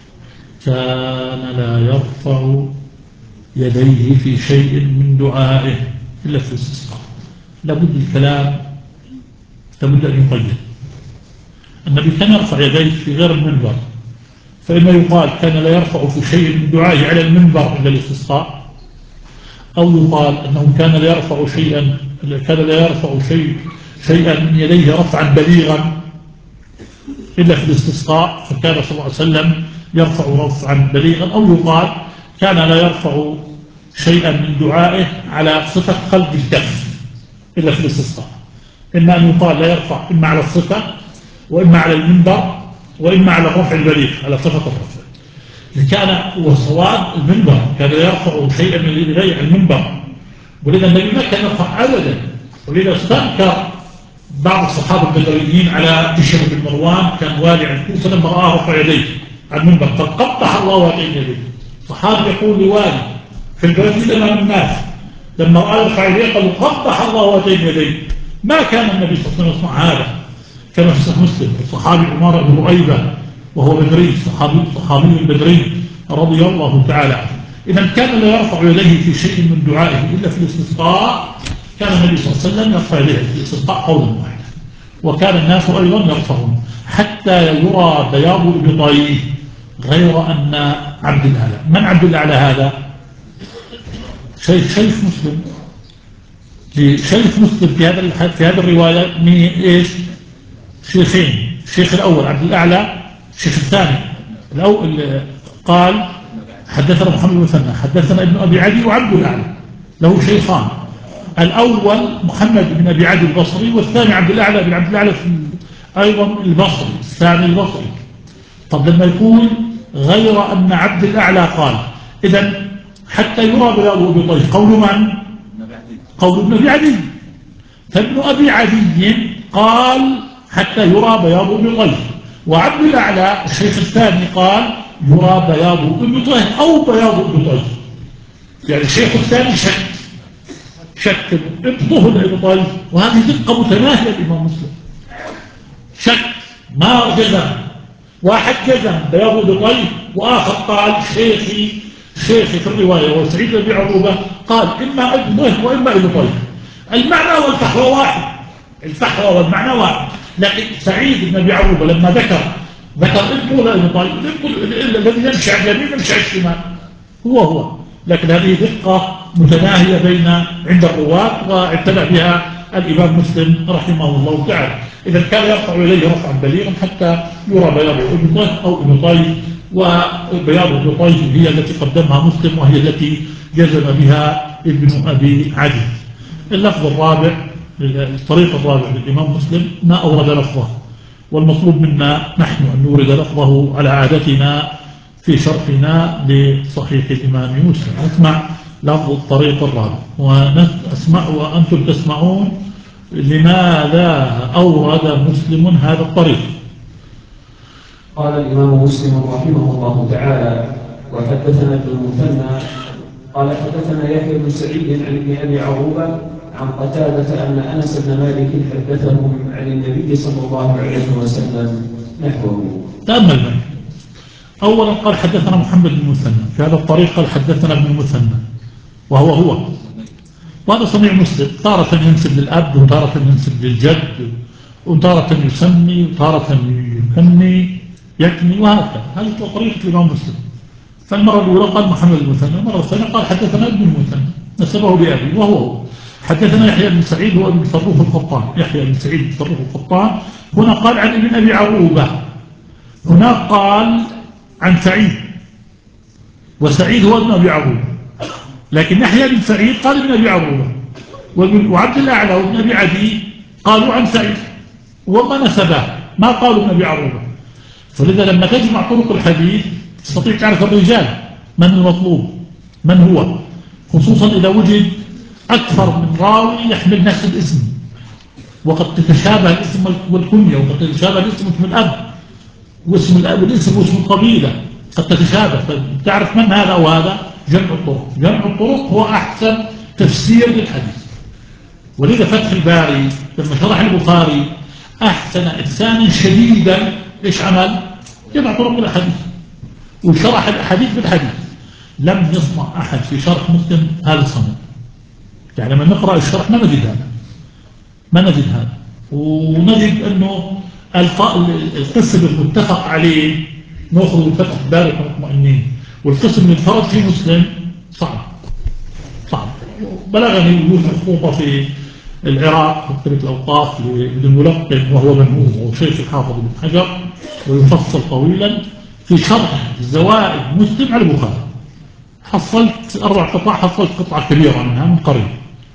كان لا يرفع يديه في شيء من دعائه إلا في الاستسقاء. لابد الكلام لابد أن يقيد. النبي كان يرفع يديه في غير المنبر، فإما يقال كان لا يرفع في شيء من دعائه على المنبر إلا الاستسقاء، أو يقال أنه كان لا يرفع شيئا كان لا يرفع شيء شيئا من يديه رفعا بليغا إلا في الاستسقاء، فكان صلى الله عليه وسلم يرفع رفعا بليغا، أو يقال كان لا يرفع شيئا من دعائه على صفة قلب الكف إلا في الاستسقاء. إما أن يقال لا يرفع إما على الصفة، وإما على المنبر، وإما على الرفع البليغ على صفة الرفع. كان والصواب المنبر، كان يرفع شيئا من يديه على المنبر، ولذا النبي ما كان يرفع أبدا. ولذا استنكر بعض الصحابة البدريين على بشر بن مروان كان والي عن الكوفة لما رآه رفع يديه على المنبر، قد قبح الله واتين يديه. صحابي يقول لوالي في البلد أمام الناس لما رآه رفع يديه قالوا قبح الله واتين يديه. ما كان النبي صلى الله عليه وسلم يصنع هذا، كما في صحيح مسلم الصحابي عمر بن رؤيبة وهو بدري، صحابي صحابي بدري رضي الله تعالى عنه. إذا كان لا يرفع يديه في شيء من دعائه إلا في الاستسقاء. كان النبي صلى الله عليه وسلم يرفع يديه في الاستسقاء قولا واحدا، وكان الناس أيضا يرفعون حتى يرى بياض إبطيه، غير أن عبد الأعلى. من عبد الأعلى هذا؟ شيخ شيخ مسلم. شيخ مسلم في هذا في هذه الرواية من إيش؟ شيخين، الشيخ الأول عبد الأعلى، الشيخ الثاني الأول قال حدثنا محمد بن المثنى حدثنا ابن أبي عدي وعبد الأعلى، له شيخان، الأول محمد بن أبي عدي البصري، والثاني عبد الأعلى بن عبد الأعلى أيضا البصري، الثاني البصري. طب لما يكون غير أن عبد الأعلى قال، إذن حتى يرى بياض إبطيه قول من؟ قول ابن أبي عدي. فابن أبي عدي قال حتى يرى بياض إبطيه، وعبد الأعلى الشيخ الثاني قال يرى بياض إبطيه أو بياض إبطيه. يعني الشيخ الثاني شك شك إبطه الإبطيه، وهذه دقة متناهية الإمام مسلم. شك ما جزم، واحد جزم بياض إبطيه، وآخر قال شيخي شيخي في الرواية وسعيد بن عروبة قال إما إبطيه وإما إبطيه. المعنى والفحوى واحد، الفحوى والمعنى واحد. لكن سعيد بن أبي عروبة لما ذكر ذكر إبطه ولا إبطيه، الذي يمشي على اليمين يمشي على الشمال هو هو. لكن هذه دقة متناهية بين عند الرواة واعتنى بها الإمام مسلم رحمه الله تعالى. إذا كان يرفع إليه رفعا بليغا حتى يرى بياض إبطيه أو إبطيه، وبياض إبطيه هي التي قدمها مسلم وهي التي جزم بها ابن أبي عدي. اللفظ الرابع، الطريق الرابع للإمام مسلم ما أورد لفظه، والمطلوب منا نحن أن نورد لفظه على عادتنا في شرحنا لصحيح الإمام مسلم. نسمع لفظ الطريق الرابع ونسمع وأنتم تسمعون لماذا أورد مسلم هذا الطريق. قال الإمام مسلم رحمه الله تعالى: وحدثنا ابن المثنى قال حدثنا يحيى بن سعيد عن ابن أبي عروبة عن قتادة أن أنس بن مالك حدثهم عن النبي صلى الله عليه وسلم نحوه. تأمل معي. أولا قال حدثنا محمد بن المثنى، في هذا الطريق قال حدثنا ابن المثنى وهو هو، وهذا صنيع مسلم، تارة ينسب للأب وتارة ينسب للجد وتارة يسمي وتارة يكني يكني وهكذا. هذه طريقة الإمام مسلم. فالمرة الأولى قال محمد بن المثنى، المرة الثانية قال حدثنا ابن المثنى نسبه بأبي وهو هو. حدثنا يحيى بن سعيد هو ابن طروف القطان، يحيى بن سعيد بن طروف القطان. هنا قال عن ابن أبي عروبة، هناك قال عن سعيد، وسعيد هو ابن أبي عروبة، لكن يحيى بن سعيد قال ابن أبي عروبة، وعبد الأعلى وابن أبي عدي قالوا عن سعيد وما نسبه، ما قالوا ابن أبي عروبة. فلذا لما تجمع طرق الحديث تستطيع تعرف الرجال من المطلوب من هو، خصوصا إذا وجد أكثر من راوي يحمل نفس الاسم، وقد تتشابه الاسم والكنية، وقد تتشابه الاسم واسم الأب واسم الأب والاسم واسم القبيلة قد تتشابه، فتعرف من هذا وهذا. جمع الطرق، جمع الطرق هو أحسن تفسير للحديث. ولذا فتح الباري لما شرح البخاري أحسن إحسانا شديدا إيش عمل؟ جمع طرق الحديث وشرح الحديث بالحديث. لم يصنع أحد في شرح مسلم هذا الصنع. يعني لما نقرأ الشرح ما نجد هذا، ما نجد هذا، ونجد أنه القسم المتفق عليه نأخذ فتح الباري مطمئنين، والقسم اللي انفرد في مسلم صعب صعب. بلغني وجود مخطوطة في العراق في مكتبة الأوقاف للملقن وهو منهوم وشيخ الحافظ بن حجر، ويفصل طويلا في شرح زوائد مسلم على البخاري. حصلت أربع قطع، حصلت قطعة كبيرة منها من قريب،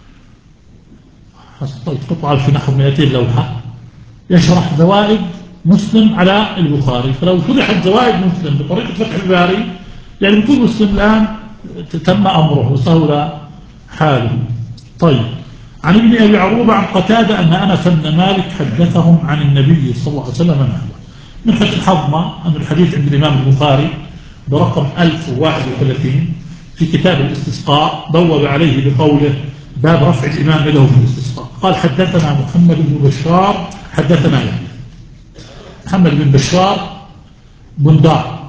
حصلت قطعة في نحو مئتين لوحة يشرح زوائد مسلم على البخاري. فلو شرحت زوائد مسلم بطريقة فتح الباري يعني بكل مسلم الآن تم أمره وسهل حاله. طيب، عن ابن أبي عروبة عن قتادة أن أنس بن مالك حدثهم عن النبي صلى الله عليه وسلم نحوه. من حيث الحظمة أن الحديث عند الإمام البخاري برقم ألف وواحد وثلاثين في كتاب الاستسقاء، بوب عليه بقوله باب رفع الإمام له في الاستسقاء. قال حدثنا محمد بن بشار حدثنا يحيى. محمد بن بشار بندار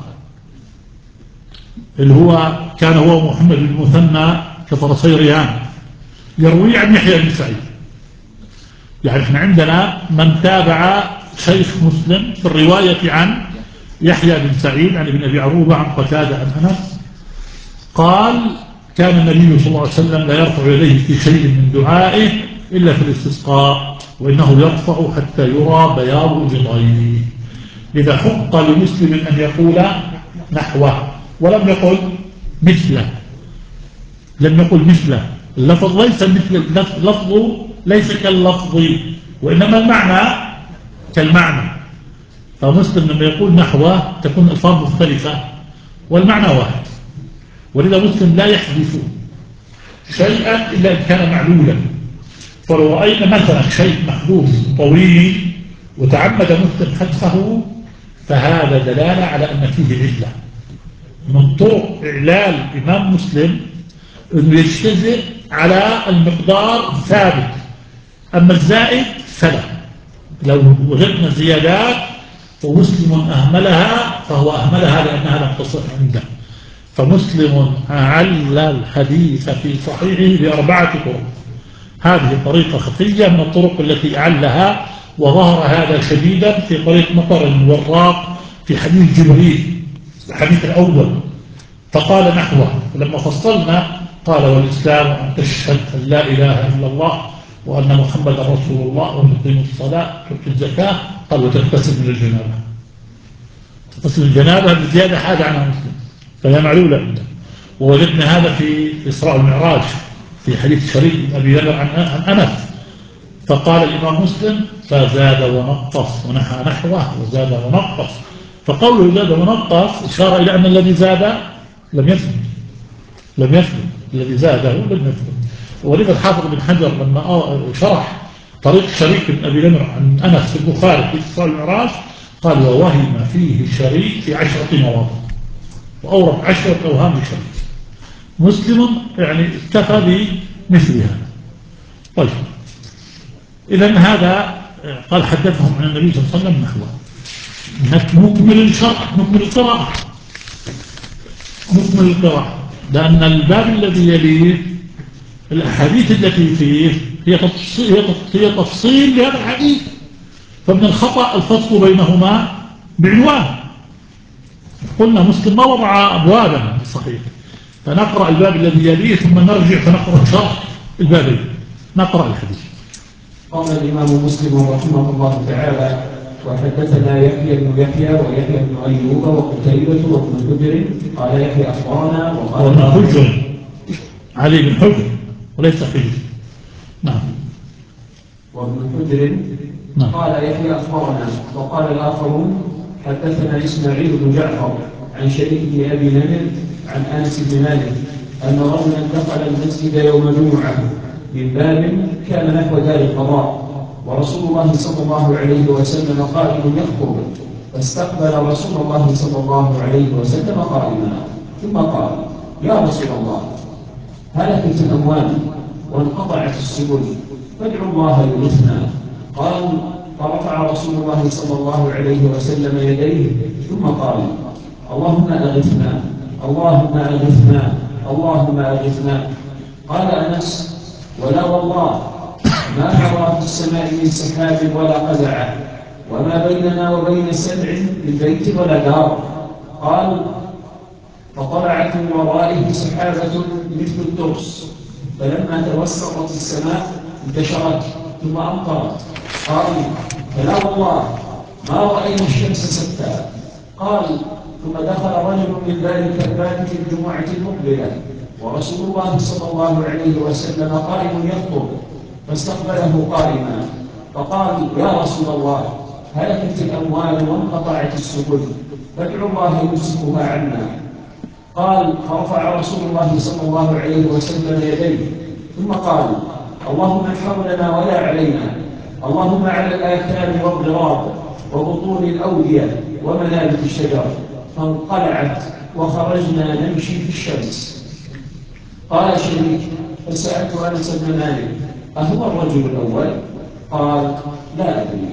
اللي هو كان هو محمد بن المثنى كفرسي ريان، يروي عن يحيى بن سعيد. يعني احنا عندنا من تابع شيخ مسلم في الرواية عن يحيى بن سعيد عن ابن أبي عروبة عن قتادة عن أنس قال كان النبي صلى الله عليه وسلم لا يرفع يديه في شيء من دعائه إلا في الاستسقاء، وإنه يرفع حتى يرى بياض إبطيه. لذا حق لمسلم أن يقول نحوه ولم يقل مثله، لم يقل مثله. اللفظ ليس مثل اللفظ، ليس كاللفظ، وإنما المعنى كالمعنى. فمسلم لما يقول نحوه تكون الألفاظ مختلفة والمعنى واحد. ولذا مسلم لا يحذف شيئا إلا إن كان معلولا. فلو رأينا مثلا شيء محذوف طويل وتعمد مسلم حذفه فهذا دلالة على أن فيه علة. من طرق إعلال الإمام مسلم أنه يجتزئ على المقدار ثابت، أما الزائد فلا. لو وجدنا زيادات ومسلم أهملها فهو أهملها لأنها لم تصح عنده. فمسلم أعل الحديث في صحيحه بأربعة طرق. هذه طريقة خفية من الطرق التي أعلها، وظهر هذا شديدا في طريق مطر الوراق في حديث جبريل الحديث الأول، فقال نحوه. لما فصلنا قال والإسلام أن تشهد أن لا إله إلا الله وأن محمد رسول الله وتقيم الصلاة وتؤتي الزكاة، قال وتغتسل من الجنابة. تغتسل الجنابة بزيادة حاجة عنها مسلم فهي معلولة عنده. ووجدنا هذا في إسراء المعراج في حديث شريك بن أبي ذر عن أنس، فقال الإمام مسلم فزاد ونقص ونحى نحوه وزاد ونقص. فقوله زاد ونقص إشارة إلى أن الذي زاد لم يثبت، لم يثبت الذي زاده لم يثبت. ولذا الحافظ بن حجر لما شرح طريق شريك بن أبي ذر عن أنس في البخاري في إسراء المعراج قال ووهم فيه شريك في عشرة مواضع، وأورد عشرة أوهام شريك. مسلم يعني اكتفى بمثل هذا. طيب إذن هذا قال حدثهم عن النبي صلى الله عليه وسلم نحوه. نكمل الشرح، نكمل القراءة، نكمل القراءة، لأن الباب الذي يليه الأحاديث التي فيه هي تفصيل, هي تفصيل لهذا الحديث، فمن الخطأ الفصل بينهما بعنوان. قلنا مسلم ما وضع أبوابا صحيح، فنقرأ الباب الذي يليه ثم نرجع فنقرأ شرح البابين. نقرأ الحديث. قال الإمام مسلم رحمه الله تعالى: وحدثنا يحيى بن يحيى ويحيى بن أيوب وقتيبة وابن حجر قال يحيى أخبرنا وقال وابن حجر علي بن حجر وليس حجر. نعم. وابن حجر نعم. قال يحيى أخبرنا، وقال الآخرون حدثنا إسماعيل بن جعفر عن شريك بن أبي نمر عن أنس بن مالك أن رجلا دخل المسجد يوم جمعة من باب كان نحو دار القضاء، ورسول الله صلى الله عليه وسلم قائم يخطب، فاستقبل رسول الله صلى الله عليه وسلم قائما، ثم قال: يا رسول الله، هلكت الأموال وانقطعت السبل، فادعوا الله يغثنا. قال: فرفع رسول الله صلى الله عليه وسلم يديه ثم قال: اللهم أغثنا، اللهم أغثنا، اللهم أغثنا. قال أنس: ولا والله ما نرى في السماء من سحاب ولا قزعة، وما بيننا وبين سبع من بيت ولا دار. قال: فطلعت من ورائه سحابة مثل الترس، فلما توسطت السماء انتشرت ثم أمطرت. قال: فلا والله ما رأينا الشمس ستا. قال: ثم دخل رجل من ذلك الباب في الجمعة المقبلة، ورسول الله صلى الله عليه وسلم قائم يخطب، فاستقبله قائما، فقال: يا رسول الله، هلكت الأموال وانقطعت السبل، فادعوا الله يمسكها عنا. قال: فرفع رسول الله صلى الله عليه وسلم يديه ثم قال: اللهم احفظنا ولا علينا، اللهم على الآثار والضراب وبطون الأودية ومنابت الشجر. فانقلعت وخرجنا نمشي في الشمس. قال شريك: فسألت أنس بن مالك: أهو الرجل الأول؟ قال: لا أدري.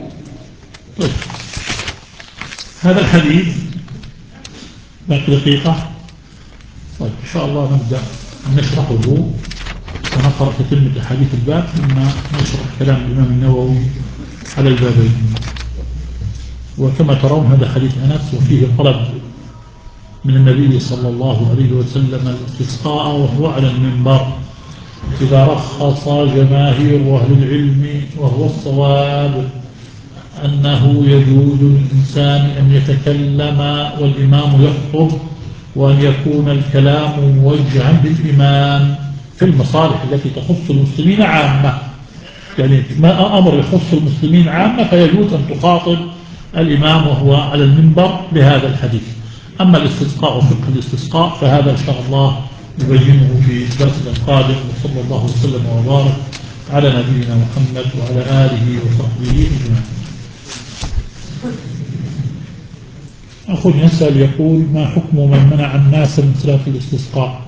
هذا الحديث باقي دقيقة. طيب إن شاء الله نبدأ نشرحه ونقرأ تتمة حديث الباب ثم نشرح كلام الإمام النووي على البابين. وكما ترون هذا حديث أنس وفيه طلب من النبي صلى الله عليه وسلم الاستسقاء وهو على المنبر، إذا رخص جماهير أهل العلم وهو الصواب أنه يجوز للإنسان أن يتكلم والإمام يخطب، وأن يكون الكلام موجها للإمام في المصالح التي تخص المسلمين عامة. يعني ما أمر يخص المسلمين عامة فيجوز أن تخاطب الإمام وهو على المنبر بهذا الحديث. أما الاستسقاء وفقه الاستسقاء فهذا إن شاء الله نبينه في درسنا القادم، وصلى الله وسلم وبارك على نبينا محمد وعلى آله وصحبه أجمعين. أخذ يسأل يقول: ما حكم من منع الناس من صلاة الاستسقاء؟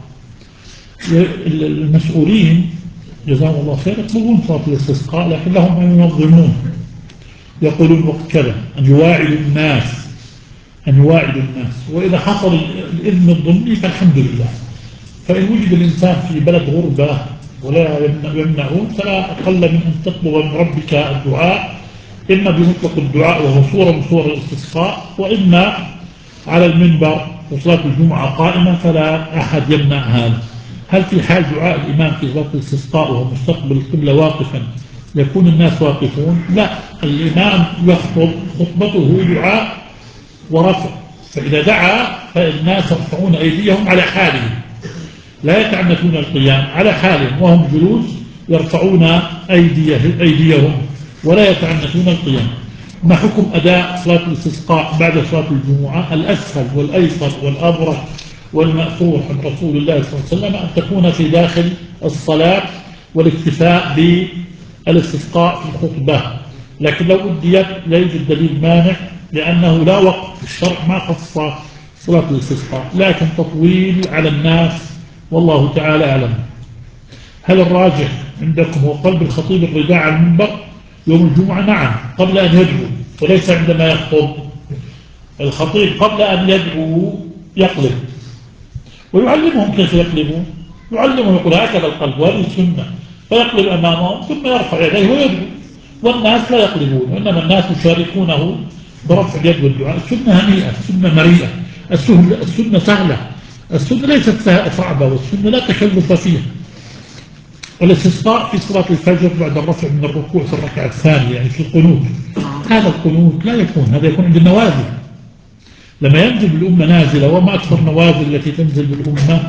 المسؤولين جزاهم الله خير يطلبون صلاة الاستسقاء، لكن لهم أن ينظمون، يقولون وقت كذا، أن يواعدوا الناس أن يواعدوا الناس وإذا حصل الإذن الضمني فالحمد لله. فإن وجد الإنسان في بلد غربة ولا يمنعون فلا أقل من أن تطلب من ربك الدعاء، إما بمطلق الدعاء وهو صورة من صور الاستسقاء، وإما على المنبر وصلاة الجمعة قائمة، فلا أحد يمنع هذا. هل في حال دعاء الإمام في صلاة الاستسقاء وهو مستقبل القبلة واقفا يكون الناس واقفون؟ لا، الإمام يخطب خطبته دعاء ورفع، فإذا دعا فالناس يرفعون أيديهم على حالهم لا يتعنتون القيام، على حالهم وهم جلوس يرفعون أيديهم ولا يتعنتون القيام. ما حكم أداء صلاة الاستسقاء بعد صلاة الجمعة؟ الأسهل والأيسر والأبرك والمأثور عن رسول الله صلى الله عليه وسلم أن تكون في داخل الصلاة والاكتفاء بالاستسقاء في الخطبة، لكن لو أديت لا يوجد دليل مانع، لأنه لا وقت الشرع ما خص صلاة الاستسقاء، لكن تطويل على الناس والله تعالى أعلم. هل الراجح عندكم هو قلب الخطيب الرداء على المنبر يوم الجمعة؟ نعم، قبل أن يدعو، وليس عندما يخطب. الخطيب قبل أن يدعو يقلب، ويعلمهم كيف يقلبون، يعلمهم يقول هكذا القلب وهذه السنة، فيقلب أمامهم ثم يرفع يديه ويدعو، والناس لا يقلبون، وإنما الناس يشاركونه برفع اليد والدعاء. السنة هنيئة، السنة مريئة، السنة سهلة، السنة ليست صعبة، والسنة لا تكلف فيها. والاستسقاء في صلاة الفجر بعد الرفع من الركوع في الركعة الثانية، يعني في القنوت. هذا القنوت لا يكون، هذا يكون عند النوازل، لما ينزل بالأمة نازلة، وما أكثر النوازل التي تنزل بالأمة،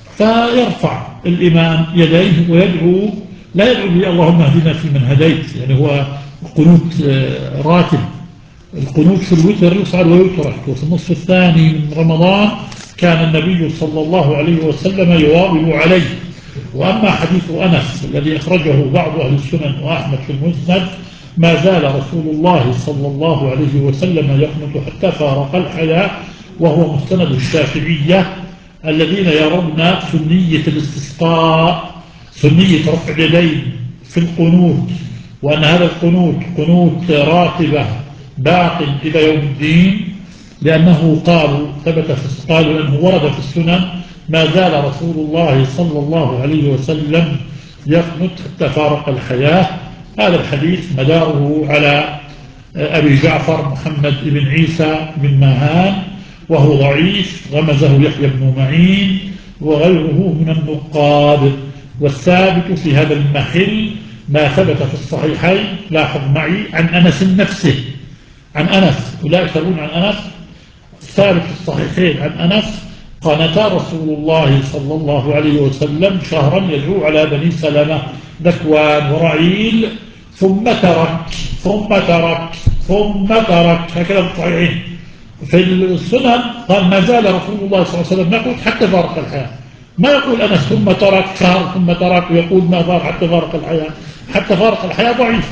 فيرفع الإمام يديه ويدعو، لا يدعو بي اللهم اهدنا في من هديت، يعني هو قنوت راتب. القنوت في الوتر يصعد ويترك. وفي النصف الثاني من رمضان كان النبي صلى الله عليه وسلم يواظب عليه. وأما حديث أنس الذي أخرجه بعض أهل السنن وأحمد في المسند، ما زال رسول الله صلى الله عليه وسلم يقنط حتى فارق الحياة، وهو مستند الشافعية الذين يرون سنية الاستسقاء، سنية رفع اليدين في القنوت، وأن هذا القنوت قنوت راتبة باق إلى يوم الدين، لأنه قالوا ثبت في قالوا لأنه ورد في السنن ما زال رسول الله صلى الله عليه وسلم يقنط حتى فارق الحياة. هذا الحديث مداره على أبي جعفر محمد بن عيسى بن ماهان، وهو ضعيف، غمزه يحيى بن معين وغيره من النقاد. والثابت في هذا المحل ما ثبت في الصحيحين، لاحظ معي، عن أنس نفسه، عن أنس، ولا يكتبون عن أنس، ثابت في الصحيحين عن أنس قنتا رسول الله صلى الله عليه وسلم شهرا يدعو على بني سلمة ذكوان ورعيل، ثم ترك ثم ترك ثم ترك، هكذا الصحيحين. في السنن قال ما زال رسول الله صلى الله عليه وسلم يقول حتى فارق الحياة، ما يقول أنس ثم ترك شهر ثم ترك ويقول ما فارق حتى فارق الحياة. حتى فارق الحياة ضعيف،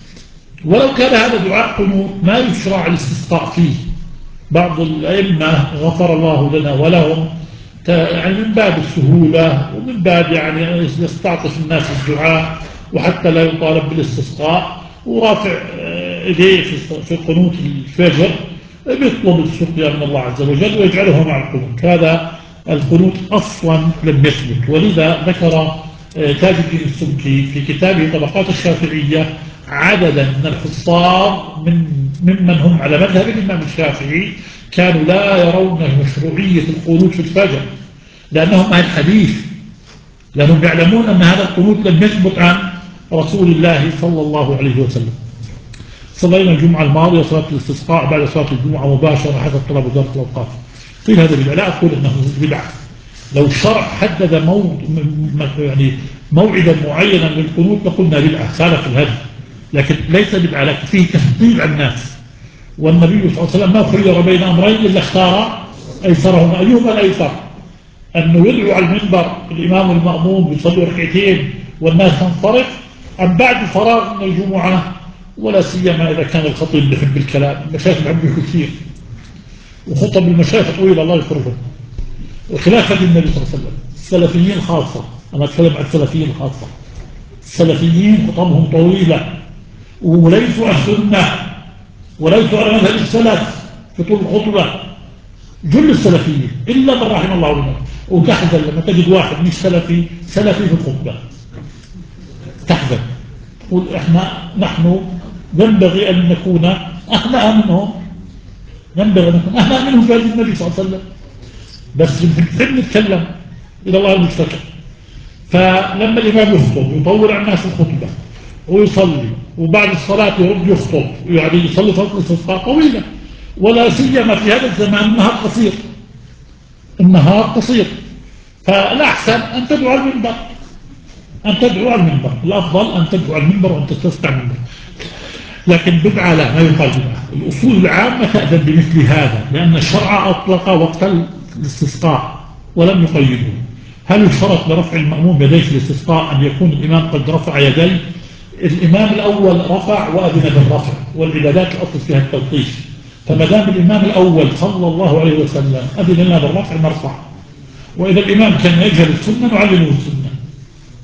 ولو كان هذا دعاء قنوت ما يشرع الاستسقاء فيه. بعض الأئمة غفر الله لنا ولهم يعني من باب السهولة ومن باب يعني يستعطف الناس الدعاء، وحتى لا يطالب بالاستسقاء، ورافع إيديه في القنوت الفجر بيطلب السقيا من الله عز وجل ويجعله مع القنوت. هذا القنوت أصلا لم يثبت، ولذا ذكر تاج الدين السبكي في كتابه طبقات الشافعية عددا من الحفاظ من ممن هم على مذهب الإمام الشافعي كانوا لا يرون مشروعية القنوت في الفجر، لأنهم عن الحديث، لأنهم يعلمون أن هذا القنوت لم يثبت عن رسول الله صلى الله عليه وسلم. صلينا الجمعة الماضية صلاة الاستسقاء بعد صلاة الجمعة مباشرة حسب طلب وزارة الأوقاف. قيل هذا بدعة، لا أقول أنه بدعة. لو الشرع حدد موعد يعني موعدا معينا للقنوت لقلنا بدعة، خالف الهدي، لكن ليس بدعة، لكن فيه تفضيل على الناس. والنبي صلى الله عليه وسلم ما خير بين أمرين إلا اختار أيسرهما. أيهما الأيسر؟ أنه يدعو على المنبر الإمام والمأموم بيصلوا ركعتين والناس تنصرف، أم بعد فراغ من الجمعة، ولا سيما إذا كان الخطيب يحب الكلام. المشايخ بيحبوا كثير، وخطب المشايخ طويلة الله يكرمهم، وخلافة النبي صلى الله عليه وسلم. السلفيين خاصة، أنا أتكلم عن السلفيين خاصة، السلفيين خطبهم طويلة وليسوا السنة وليسوا على مذهب السلف في طول الخطبة. جل السلفيين إلا من رحم الله عنه. وتحزن لما تجد واحد مش سلفي سلفي في الخطبة، تحزن، تقول إحنا نحن ينبغي أن نكون أهلا منهم، ينبغي أن نكون أهلا منهم في هذه النبي صلى الله عليه وسلم، بس بنحب نتكلم إلى الله المستكبر. فلما الإمام يخطب يطول على الناس الخطبة ويصلي، وبعد الصلاة يرد يخطب، يعني يصلي صلاة الاستسقاء طويلة، ولا سيما في هذا الزمان النهار قصير، النهار قصير، فالأحسن أن تدعو على المنبر، أن تدعو على المنبر، الأفضل أن تدعو على المنبر وأن تستسقى على المنبر. لكن بدعة لا، ما يقال بدعة. الأصول العامة تأذن بمثل هذا، لأن الشرع أطلق وقت الاستسقاء ولم يقيده. هل يشترط لرفع المأموم يديه في الاستسقاء أن يكون الإمام قد رفع يديه؟ الإمام الأول رفع وأذن بالرفع، والعبادات الأصل فيها التوقيف، فما دام الإمام الأول صلى الله عليه وسلم أذن لنا بالرفع نرفع، وإذا الإمام كان يجهل السنة نعلمه السنة.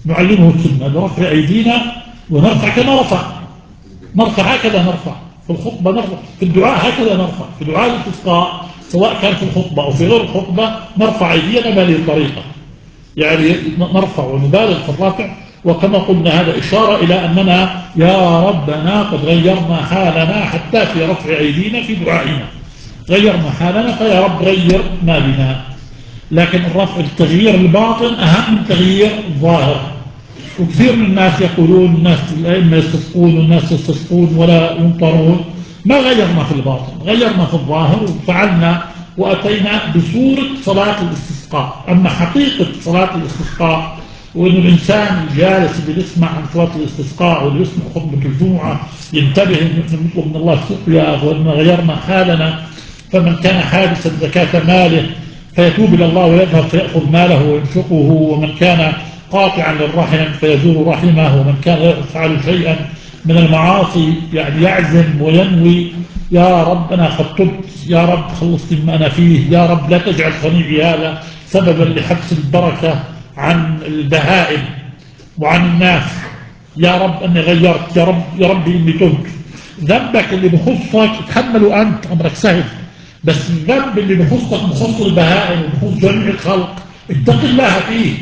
نعلمه السنة برفع أيدينا ونرفع كما رفع، نرفع هكذا، نرفع في الخطبة، نرفع في الدعاء هكذا، نرفع في دعاء الاستسقاء سواء كان في الخطبة أو في غير الخطبة نرفع أيدينا بهذه الطريقة، يعني نرفع ونبالغ في الرفع. وكما قلنا هذا إشارة إلى أننا يا ربنا قد غيرنا حالنا حتى في رفع أيدينا في دعائنا، غيرنا حالنا فيا رب غير ما بنا. لكن الرفع التغيير الباطن أهم من تغيير الظاهر. وكثير من الناس يقولون الناس الأئمة يستسقون والناس يستسقون ولا يمطرون، ما غيرنا في الباطن، غيرنا في الظاهر وفعلنا وأتينا بصورة صلاة الاستسقاء. أما حقيقة صلاة الاستسقاء وأن الإنسان الجالس اللي بيسمع عن صلاة الاستسقاء واللي يسمع خطبة الجمعة ينتبه أن نحن نطلب من الله السقيا وأن غيرنا حالنا. فمن كان حادثا زكاة ماله فيتوب إلى الله ويذهب فيأخذ ماله وينفقه، ومن كان قاطعا للرحم فيزور رحمه، ومن كان يفعل شيئا من المعاصي يعني يعزم وينوي يا رب أنا قد تبت، يا رب خلصت مما أنا فيه، يا رب لا تجعل صنيعي هذا سببا لحبس البركة عن البهائم وعن الناس، يا رب أني غيرت، يا رب يا ربي إني تبت. ذنبك اللي بخصك تحمله أنت، أمرك سهل، بس الذنب اللي بخصك بخص البهائم وبخص جميع الخلق اتق الله فيه،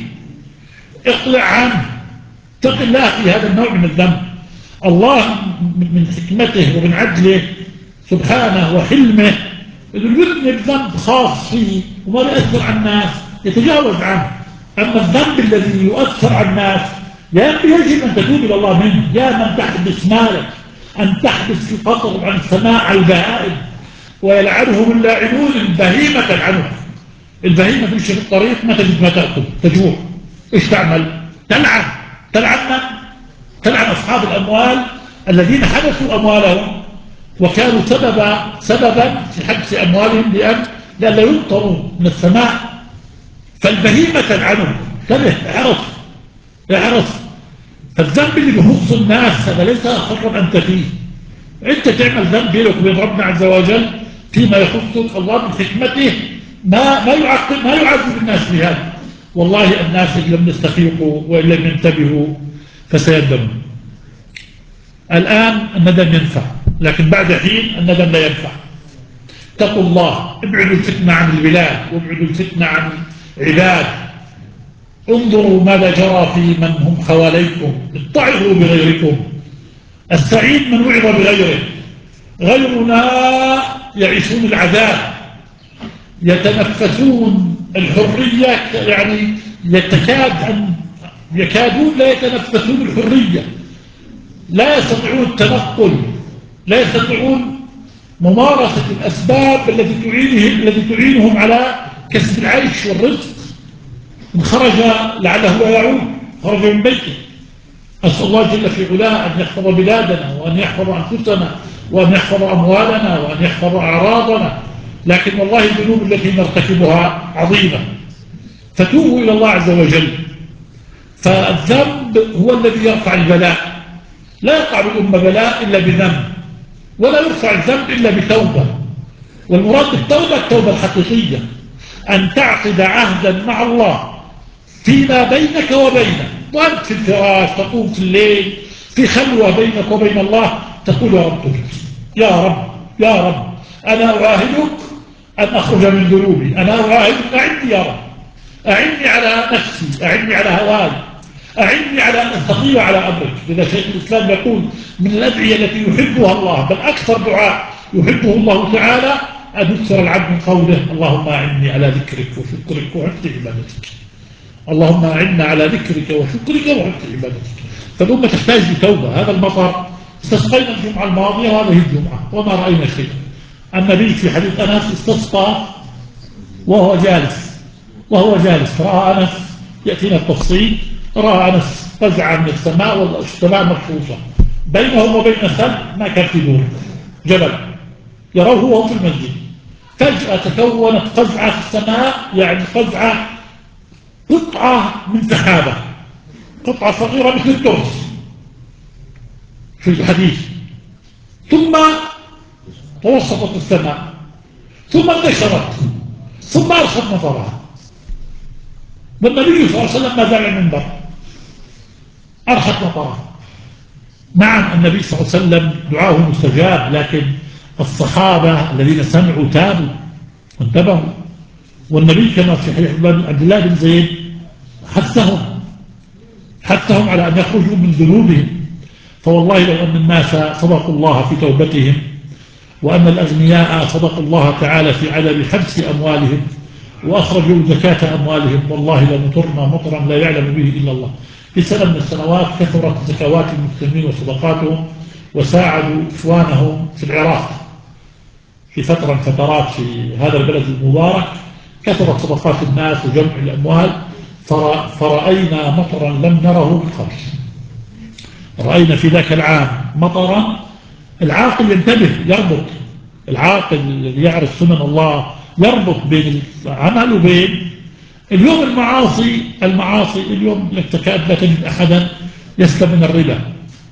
اقلع عنه، اتق الله في هذا النوع من الذنب. الله من حكمته ومن عدله سبحانه وحلمه يذنب ذنب خاص فيه وما يؤثر على الناس يتجاوز عنه. أما الذنب الذي يؤثر على الناس يجب أن تتوب إلى الله منه. يا من تحبس مالك أن تحبس القطر عن سماع البهائم ويلعنهم اللاعنون البهيمة عنه. البهيمة تمشي في الطريق ما تجد ما تأكل، تجوع، إيش تعمل؟ تلعن. تلعن من؟ تلعن أصحاب الأموال الذين حبسوا أموالهم وكانوا سببا سببا في حبس أموالهم لأن لا يمطروا من السماء. فالبهيمة تلعنهم. انتبه، اعرف اعرف فالذنب اللي بيخص الناس هذا ليس خطرا أنت فيه. أنت تعمل ذنب بينك وبين ربنا عز وجل فيما يخصك، الله من حكمته ما ما يعاقب ما يعذب الناس بهذا. والله الناس إن لم يستفيقوا وإن لم ينتبهوا فسيندمون. الآن الندم ينفع، لكن بعد حين الندم لا ينفع. اتقوا الله، ابعدوا الفتنة عن البلاد وابعدوا الفتنة عن العباد. انظروا ماذا جرى في من هم حواليكم، اتعظوا بغيركم. السعيد من وعظ بغيره. غيرنا يعيشون العذاب، يتنفسون الحرية، يعني يتكاد أن يكادون لا يتنفسون الحرية، لا يستطيعون التنقل، لا يستطيعون ممارسة الأسباب التي تعينهم التي تعينهم على كسب العيش والرزق. إن خرج لعله لا يعود، خرج من بيته. أسأل الله جل في علاه أن يحفظ بلادنا وأن يحفظ أنفسنا وأن يحفظ أموالنا وأن يحفظ أعراضنا. لكن والله الذنوب التي نرتكبها عظيمة، فتوبوا إلى الله عز وجل. فالذنب هو الذي يرفع البلاء. لا يقع بالأمة بلاء إلا بذنب، ولا يرفع الذنب إلا بتوبة. والمراد بالتوبة التوبة الحقيقية، أن تعقد عهدا مع الله فيما بينك وبينه، وأنت في الفراش تقوم في الليل في خلوة بينك وبين الله تقول يا رب تبت، يا رب يا رب أنا أعاهدك أن أخرج من ذنوبي، أنا أعاهدك أعني يا رب، أعني على نفسي، أعني على هواي، أعني على أن أستطيع على أمرك. لذا شيخ الإسلام يقول من الأدعية التي يحبها الله، بل أكثر دعاء يحبه الله تعالى أن يكثر العبد من قوله اللهم أعني على ذكرك وشكرك وحسن عبادتك. اللهم أعنا على ذكرك وشكرك وحسن عبادتك. فالأمة تحتاج لتوبة. هذا المطر استسقينا الجمعة الماضية وهذه الجمعة وما رأينا شيء. النبي في حديث أنس استسقى وهو جالس وهو جالس رأى أنس، يأتينا التفصيل، رأى أنس قزعة من السماء والسماء مرصوصة بينهم وبين الثلج ما كان في دور جبل يروه وهو في المسجد. فجأة تكونت قزعة في السماء، يعني قزعة قطعة من سحابة، قطعة صغيرة مثل الترس في الحديث، ثم توسطت السماء، ثم انتشرت، ثم أرخت نظرها. والنبي صلى الله عليه وسلم ما زال المنبر أرخت مطرا. نعم النبي صلى الله عليه وسلم دعاه مستجاب، لكن الصحابة الذين سمعوا تابوا وانتبهوا، والنبي كما في حديث عبد الله بن زيد حثهم حثهم على أن يخرجوا من ذنوبهم. فوالله لو أن الناس صدقوا الله في توبتهم، وأن الأغنياء صدقوا الله تعالى في عدم حبس أموالهم وأخرجوا زكاة أموالهم، والله لمطرنا مطرا لا يعلم به إلا الله. في سنة من السنوات كثرت زكوات المسلمين وصدقاتهم، وساعدوا إخوانهم في العراق في فترة من فترات في هذا البلد المبارك، كثرت صدقات الناس وجمع الأموال، فرأينا مطرا لم نره من قبل. رأينا في ذاك العام مطرا. العاقل ينتبه، يربط، العاقل الذي يعرف سنن الله يربط بين العمل وبين اليوم المعاصي. المعاصي اليوم لك تكاد لا تجد أحدا يسلم من الربا،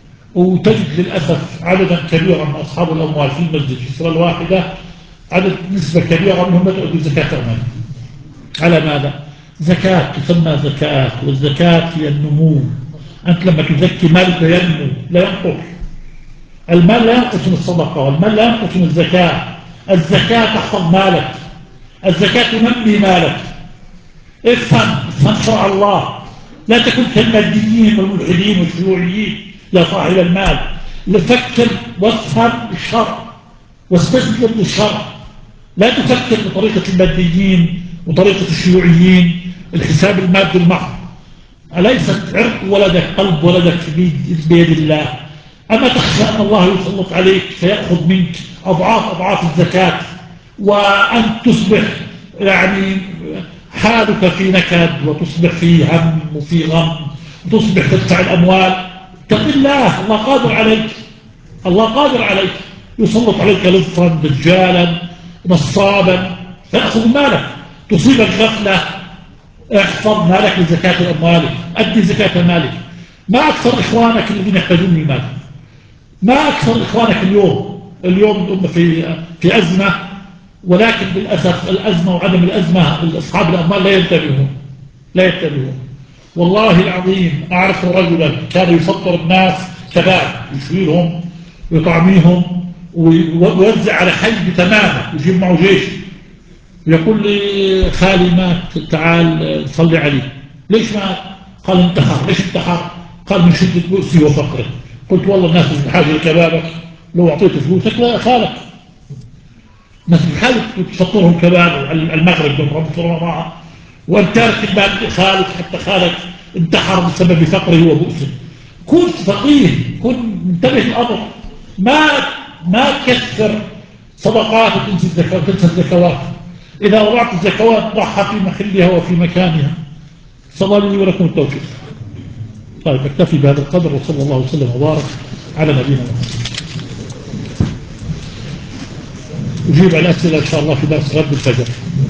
وتجد للأسف عددا كبيرا من أصحاب الأموال في المسجد في السنة الواحدة، عدد نسبة كبيرة منهم لا تؤدي زكاة أموال. على ماذا؟ زكاة تسمى زكاة، والزكاة هي النمو. أنت لما تزكي مال لا ينمو لا ينقص. المال لا ينقص من الصدقة، والمال لا ينقص من الزكاة. الزكاة تحفظ مالك، الزكاة تنمي مالك. افهم افهم شرع الله، لا تكن كالماديين والملحدين والشيوعيين يا صاحب المال. فكر وافهم الشرع واستسلم للشرع، لا تفكر بطريقة الماديين وطريقة الشيوعيين، الحساب المادي المحض. أليست عرق ولدك قلب ولدك بيد الله؟ أما تخشى أن الله يسلط عليك فيأخذ منك أضعاف أضعاف الزكاة، وأن تصبح يعني حالك في نكد، وتصبح في هم وفي غم، وتصبح تدفع الأموال؟ اتق الله، الله قادر عليك، الله قادر عليك. يسلط عليك لصا دجالا نصابا فيأخذ مالك، تصيبك غفلة. احفظ مالك لزكاة أموالك، أدي زكاة مالك. ما أكثر إخوانك الذين يحتاجون المال، ما أكثر إخوانك اليوم اليوم الأمة في في أزمة، ولكن بالأسف الأزمة وعدم الأزمة أصحاب الأموال لا ينتبهون لا ينتبهون. والله العظيم أعرف رجلا كان يفطر الناس كباب، يشويهم ويطعميهم ويوزع على حي تماما، يجيب معه جيش. يقول لي خالي مات، تعال صلي عليه. ليش مات؟ قال انتحر. ليش انتحر؟ قال من شدة بؤسي وفقره. قلت والله الناس مش بحاجة لكبابك، لو أعطيته فلوسك لا خالك. الناس بحاجة تفطرهم كباب على المغرب لما رمضان معه، وأنت تارك المال لخالك حتى خالك انتحر بسبب فقره وبؤسه. كن فقيه، كن منتبه الأمر. ما ما تكثر صدقات وتنسى الزكاة وتنسى الزكوات. إذا وضعت الزكوات ضعها في محلها وفي مكانها. صلى الله لي ولكم التوفيق. طيب اكتفي بهذا القدر، وصلى الله وسلم وبارك على نبينا محمد. أجيب على الأسئلة إن شاء الله في درس غد الفجر.